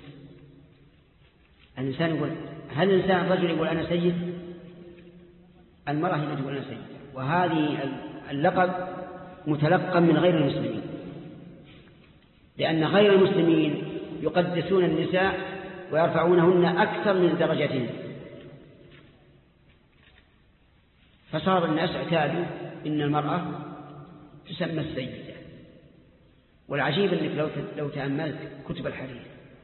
الإنسان يقول، هل الإنسان رجل يقول أنا سيد؟ المرأة هي تقول أنا سيد، وهذه اللقب متلقى من غير المسلمين، لأن غير المسلمين يقدسون النساء ويرفعونهن أكثر من درجتهن، فصار الناس اعتادوا إن المرأة تسمى السيدة. والعجيب أنك لو لو تأملت كتب الحديث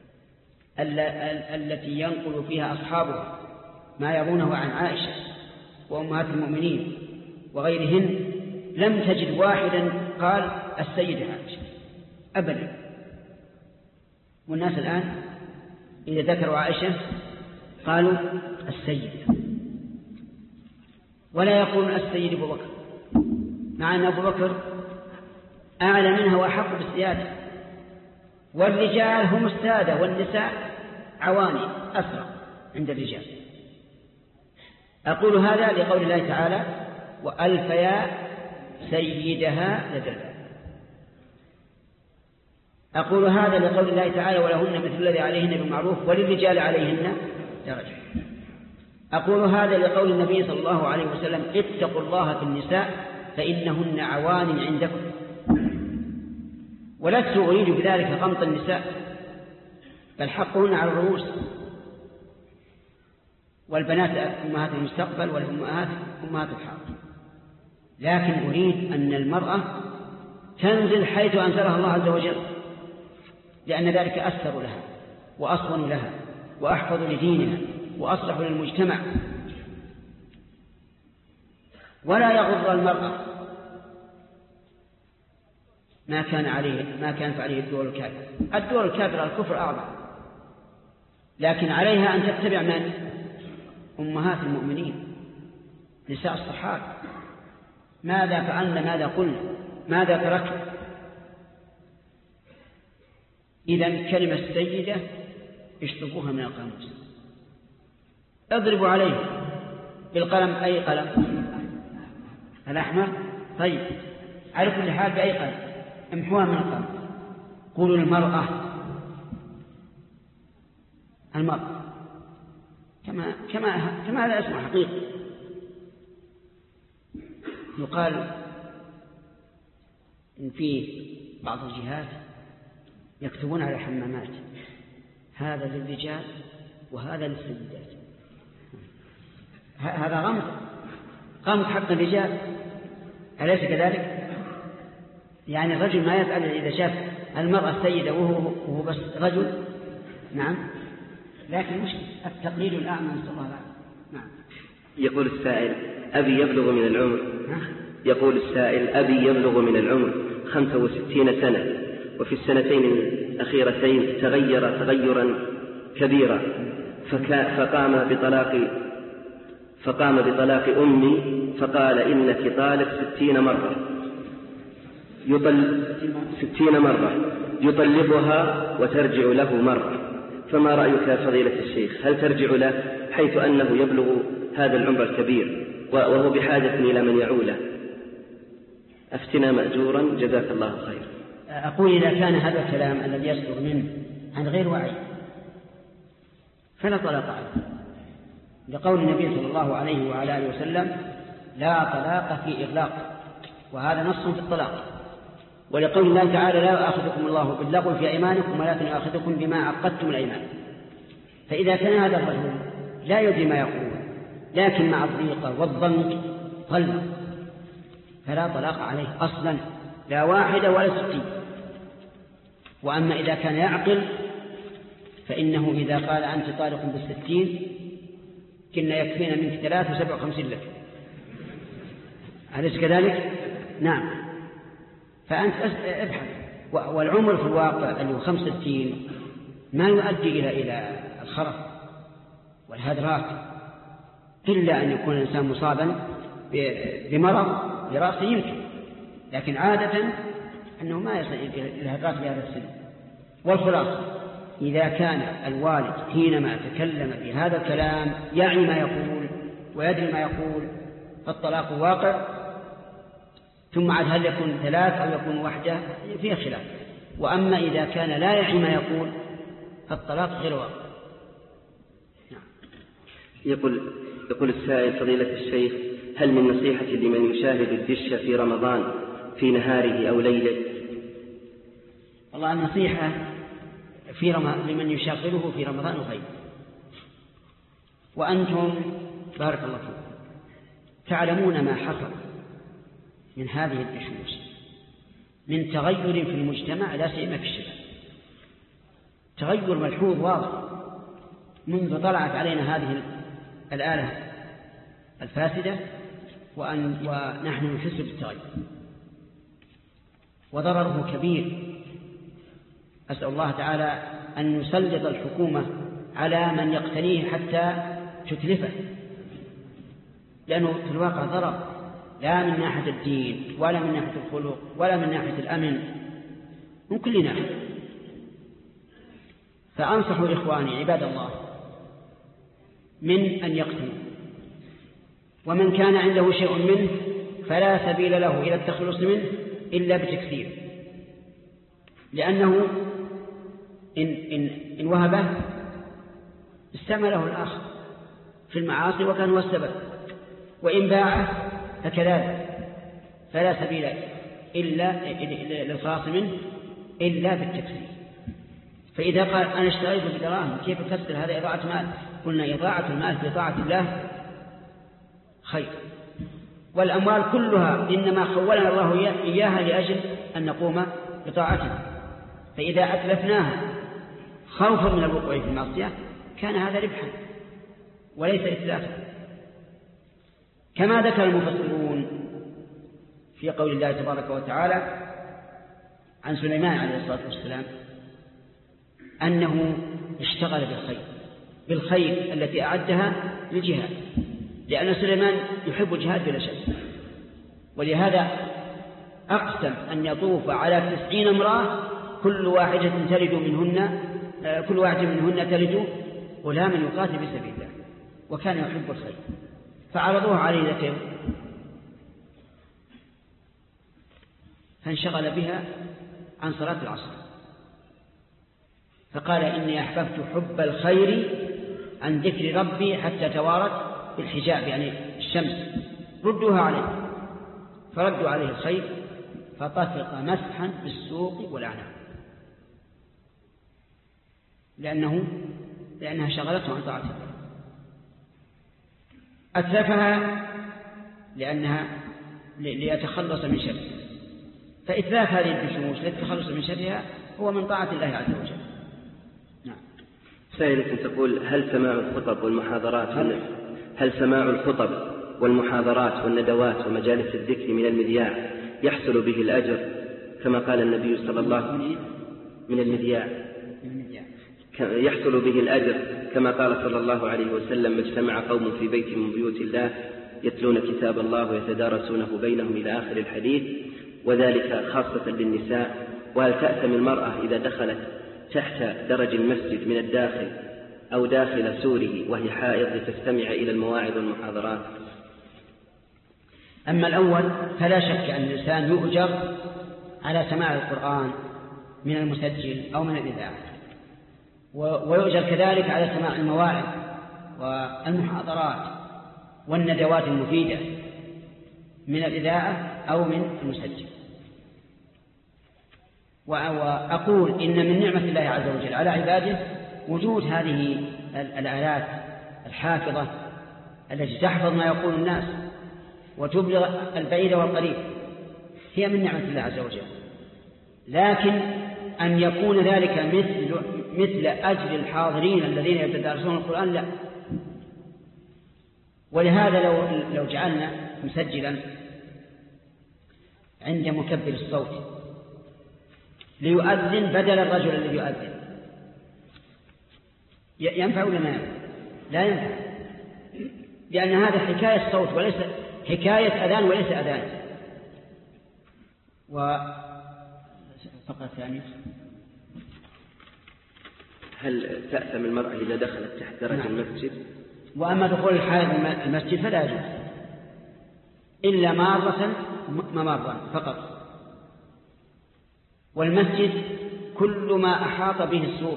التي ينقل فيها أصحابها ما يرونه عن عائشة وأمهات المؤمنين وغيرهن، لم تجد واحدا قال السيدة عائشة أبدا. والناس الآن إذا ذكروا عائشة قالوا السيدة، ولا يقولون السيد أبو بكر، مع أن أبو بكر أعلى منها وأحق بالسيادة، والرجال هم السادة والنساء عواني أسرع عند الرجال. أقول هذا لقول الله تعالى: وألفيا سيدها لدى. أقول هذا لقول الله تعالى: ولهن مثل الذي عليهن بالمعروف وللرجال عليهن درجة. أقول هذا لقول النبي صلى الله عليه وسلم: اتقوا الله في النساء فإنهن عوان عندكم. ولست أريد بذلك غمط النساء، بل حقهن على الرؤوس، والبنات أمهات المستقبل والأمهات أمهات الحاضر. لكن أريد أن المرأة تنزل حيث أنزلها الله عز وجل، لأن ذلك أسر لها وأصون لها وأحفظ لدينها وأصلح للمجتمع. ولا يغض المرأة ما كان عليه ما كانت عليه الدول الكافرة. الدول الكافرة الكفر أعظم، لكن عليها أن تتبع من؟ أمهات المؤمنين نساء الصحابة. ماذا فعلنا؟ ماذا قلنا؟ ماذا تركنا؟ إذن كلمة السيدة اشطبوها من القاموس، اضربوا عليه بالقلم. أي قلم؟ الأحمر؟ طيب، على كل حال بأي قلم امحوها من القاموس. قولوا المرأة المرأة كما كما كما هذا اسمه حقيقي. يقال إن في بعض الجهات يكتبون على الحمامات: هذا للرجال وهذا للسيدات. هذا غمض غمض حق الرجال، أليس كذلك؟ يعني الرجل ما يفعل إذا شاف المرأة سيدة وهو, وهو بس رجل. نعم، لكن مش التقليد الأعمى نسأل الله العافية. نعم. يقول السائل: أبي يبلغ من العمر يقول السائل أبي يبلغ من العمر خمسة وستين سنة، وفي السنتين الأخيرتين تغير تغيرا كبيرا، فقام بطلاق فقام بطلاق أمي، فقال: إنك طالق ستين مرة يطل ستين مرة يطلقها وترجع له مرة، فما رأيك يا فضيلة الشيخ؟ هل ترجع له حيث أنه يبلغ هذا العمر الكبير وهو بحاجة إلى من يعوله؟ أفتنا مأجورا، جزاك الله خير. أقول إذا كان هذا الكلام الذي يصدر منه عن غير وعي فلا طلاق عليه، لقول النبي صلى الله عليه وعلى آله وسلم: لا طلاق في إغلاق، وهذا نص في الطلاق. ولقول الله تعالى لا يؤاخذكم الله باللغو في أيمانكم ولكن يؤاخذكم بما عقدتم الأيمان. فإذا كان هذا الرجل لا يدري ما يقول لكن مع الضيقة والضنك طلق، فلا طلاق عليه أصلا، لا واحدة ولا ستين. وأما إذا كان يعقل فإنه إذا قال أنت طالق بالستين كنا يكفينا منك ثلاث وسبع وخمسين لك، أليس كذلك؟ نعم. فأنت ابحث. والعمر في الواقع اللي هو خمس وستين ما يؤدي إلى إلى الخرف والهدرات إلا أن يكون الإنسان مصابا بمرض برأسه يمكن، لكن عادة أنه ما يصل إلى الهدرات بهذا السن. والخلاصة إذا كان الوالد حينما تكلم بهذا الكلام يعني ما يقول ويدري ما يقول فالطلاق واقع. ثم عاد هل يكون ثلاث أو يكون وحده فيه خلاف. وأما إذا كان لا يعي ما يقول فالطلاق غير واقع. يقول يقول السائل فضيلة الشيخ هل من نصيحة لمن يشاهد الدش في رمضان في نهاره أو ليله؟ والله النصيحة في رمضان لمن يشغله في رمضان وغيره. وأنتم بارك الله فيكم تعلمون ما حصل من هذه الدشوش من تغير في المجتمع لا سيما في الشباب، تغير ملحوظ واضح منذ طلعت علينا هذه الآلة الفاسدة وأن ونحن نحس بالتغير وضرره كبير. أسأل الله تعالى أن يسلط الحكومة على من يقتنيه حتى تتلفه، لأنه في الواقع ضرر لا من ناحية الدين ولا من ناحية الخلق ولا من ناحية الأمن، من كل ناحية. فأنصح إخواني عباد الله من أن يقتنوا، ومن كان عنده شيء منه فلا سبيل له إلى التخلص منه إلا بتكثير، لأنه إن, إن, إن وهبه استعمله الآخر في المعاصي وكان هو السبب، وإن باعه فكذلك، فلا سبيل إلا للخلاص منه إلا بالتكثير. فإذا قال أنا اشتريت بدراهم كيف أكثر؟ هذا إضاعة مال. قلنا إضاعة المال في طاعة الله خير، والأموال كلها إنما خولنا الله إياها لأجل أن نقوم بطاعته، فإذا أتلفناها خوفا من الوقوع في المعصية كان هذا ربحا وليس إتلافا. كما ذكر المفسرون في قول الله تبارك وتعالى عن سليمان عليه الصلاة والسلام أنه اشتغل بالخير بالخير التي أعدها للجهاد، لأن سليمان يحب الجهاد بلا شك، ولهذا أقسم أن يطوف على تسعين امرأة كل واحدة تلد منهن كل واحدة منهن تلد غلاما يقاتل في سبيل الله، وكان يحب الخير. فعرضوه عليه ذات يوم فانشغل بها عن صلاة العصر، فقال إني أحببت حب الخير عن ذكر ربي حتى توارت بالحجاب، يعني الشمس، ردوها عليه. فردوا عليه الخير فطفق مسحا بالسوق والأعناق، لأنه لأنها شغلته عن طاعة الله. أتلفها لأنها ليتخلص من شرها، فإتلاف هذه الدشوش للتخلص من شرها هو من طاعة الله عز وجل. نعم. سائلة تقول هل سماع الخطب والمحاضرات هل, هل سماع الخطب والمحاضرات والندوات ومجالس الذكر من المذياع يحصل به الأجر كما قال النبي صلى الله عليه وسلم من المذياع يحصل به الأجر كما قال صلى الله عليه وسلم اجتمع قوم في بيت من بيوت الله يتلون كتاب الله ويتدارسونه بينهم إلى آخر الحديث، وذلك خاصة للنساء. وهل تأثم المرأة إذا دخلت تحت درج المسجد من الداخل أو داخل سوره وهي حائض لتستمع إلى المواعظ والمحاضرات؟ أما الأول فلا شك أن الإنسان يؤجر على سماع القرآن من المسجل أو من الإذاعة، ويؤجر كذلك على سماع المواعظ والمحاضرات والندوات المفيدة من الإذاعة أو من المسجل. وأقول إن من نعمة الله عز وجل على عباده وجود هذه الآلات الحافظة التي تحفظ ما يقول الناس وتبلغ البعيد والقريب، هي من نعمة الله عز وجل. لكن أن يكون ذلك مثل, مثل أجر الحاضرين الذين يتدارسون القرآن لا. ولهذا لو, لو جعلنا مسجلا عند مكبر الصوت ليؤذن بدل الرجل الذي يؤذن ينفع ولا ما ينفع؟ لا ينفع، لأن هذا حكاية صوت وليس حكاية أذان وليس أذان. وفقرة ثانية، هل تأثم المرأة إذا دخلت تحت درج نعم. المسجد؟ وأما دخول الحائض المسجد فلا يجوز إلا مارة ممرا فقط. والمسجد كل ما أحاط به السور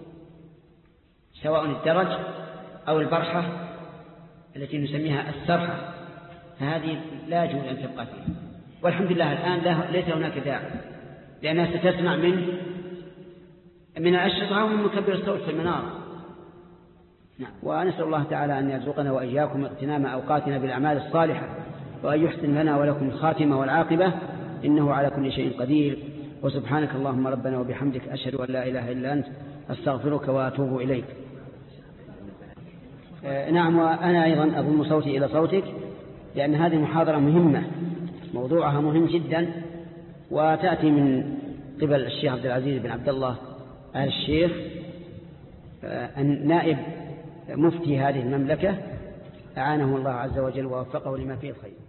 سواء الدرج أو البرحة التي نسميها السرحة، فهذه لا يجوز أن تبقى فيها. والحمد لله الآن ليس هناك داعي، لأنها ستسمع من من الأشرطة ومن مكبر الصوت في المنارة. نعم. ونسأل الله تعالى أن يرزقنا وإياكم اغتنام أوقاتنا بالأعمال الصالحة، وأن يحسن لنا ولكم الخاتمة والعاقبة، إنه على كل شيء قدير. وسبحانك اللهم ربنا وبحمدك، أشهد أن لا إله إلا أنت، أستغفرك وأتوب إليك. آه نعم. وأنا أيضا أضم صوتي إلى صوتك، لأن هذه المحاضرة مهمة، موضوعها مهم جدا، وتأتي من قبل الشيخ عبد العزيز بن عبد الله آل الشيخ آه نائب مفتي هذه المملكة، أعانه الله عز وجل ووفقه لما فيه الخير.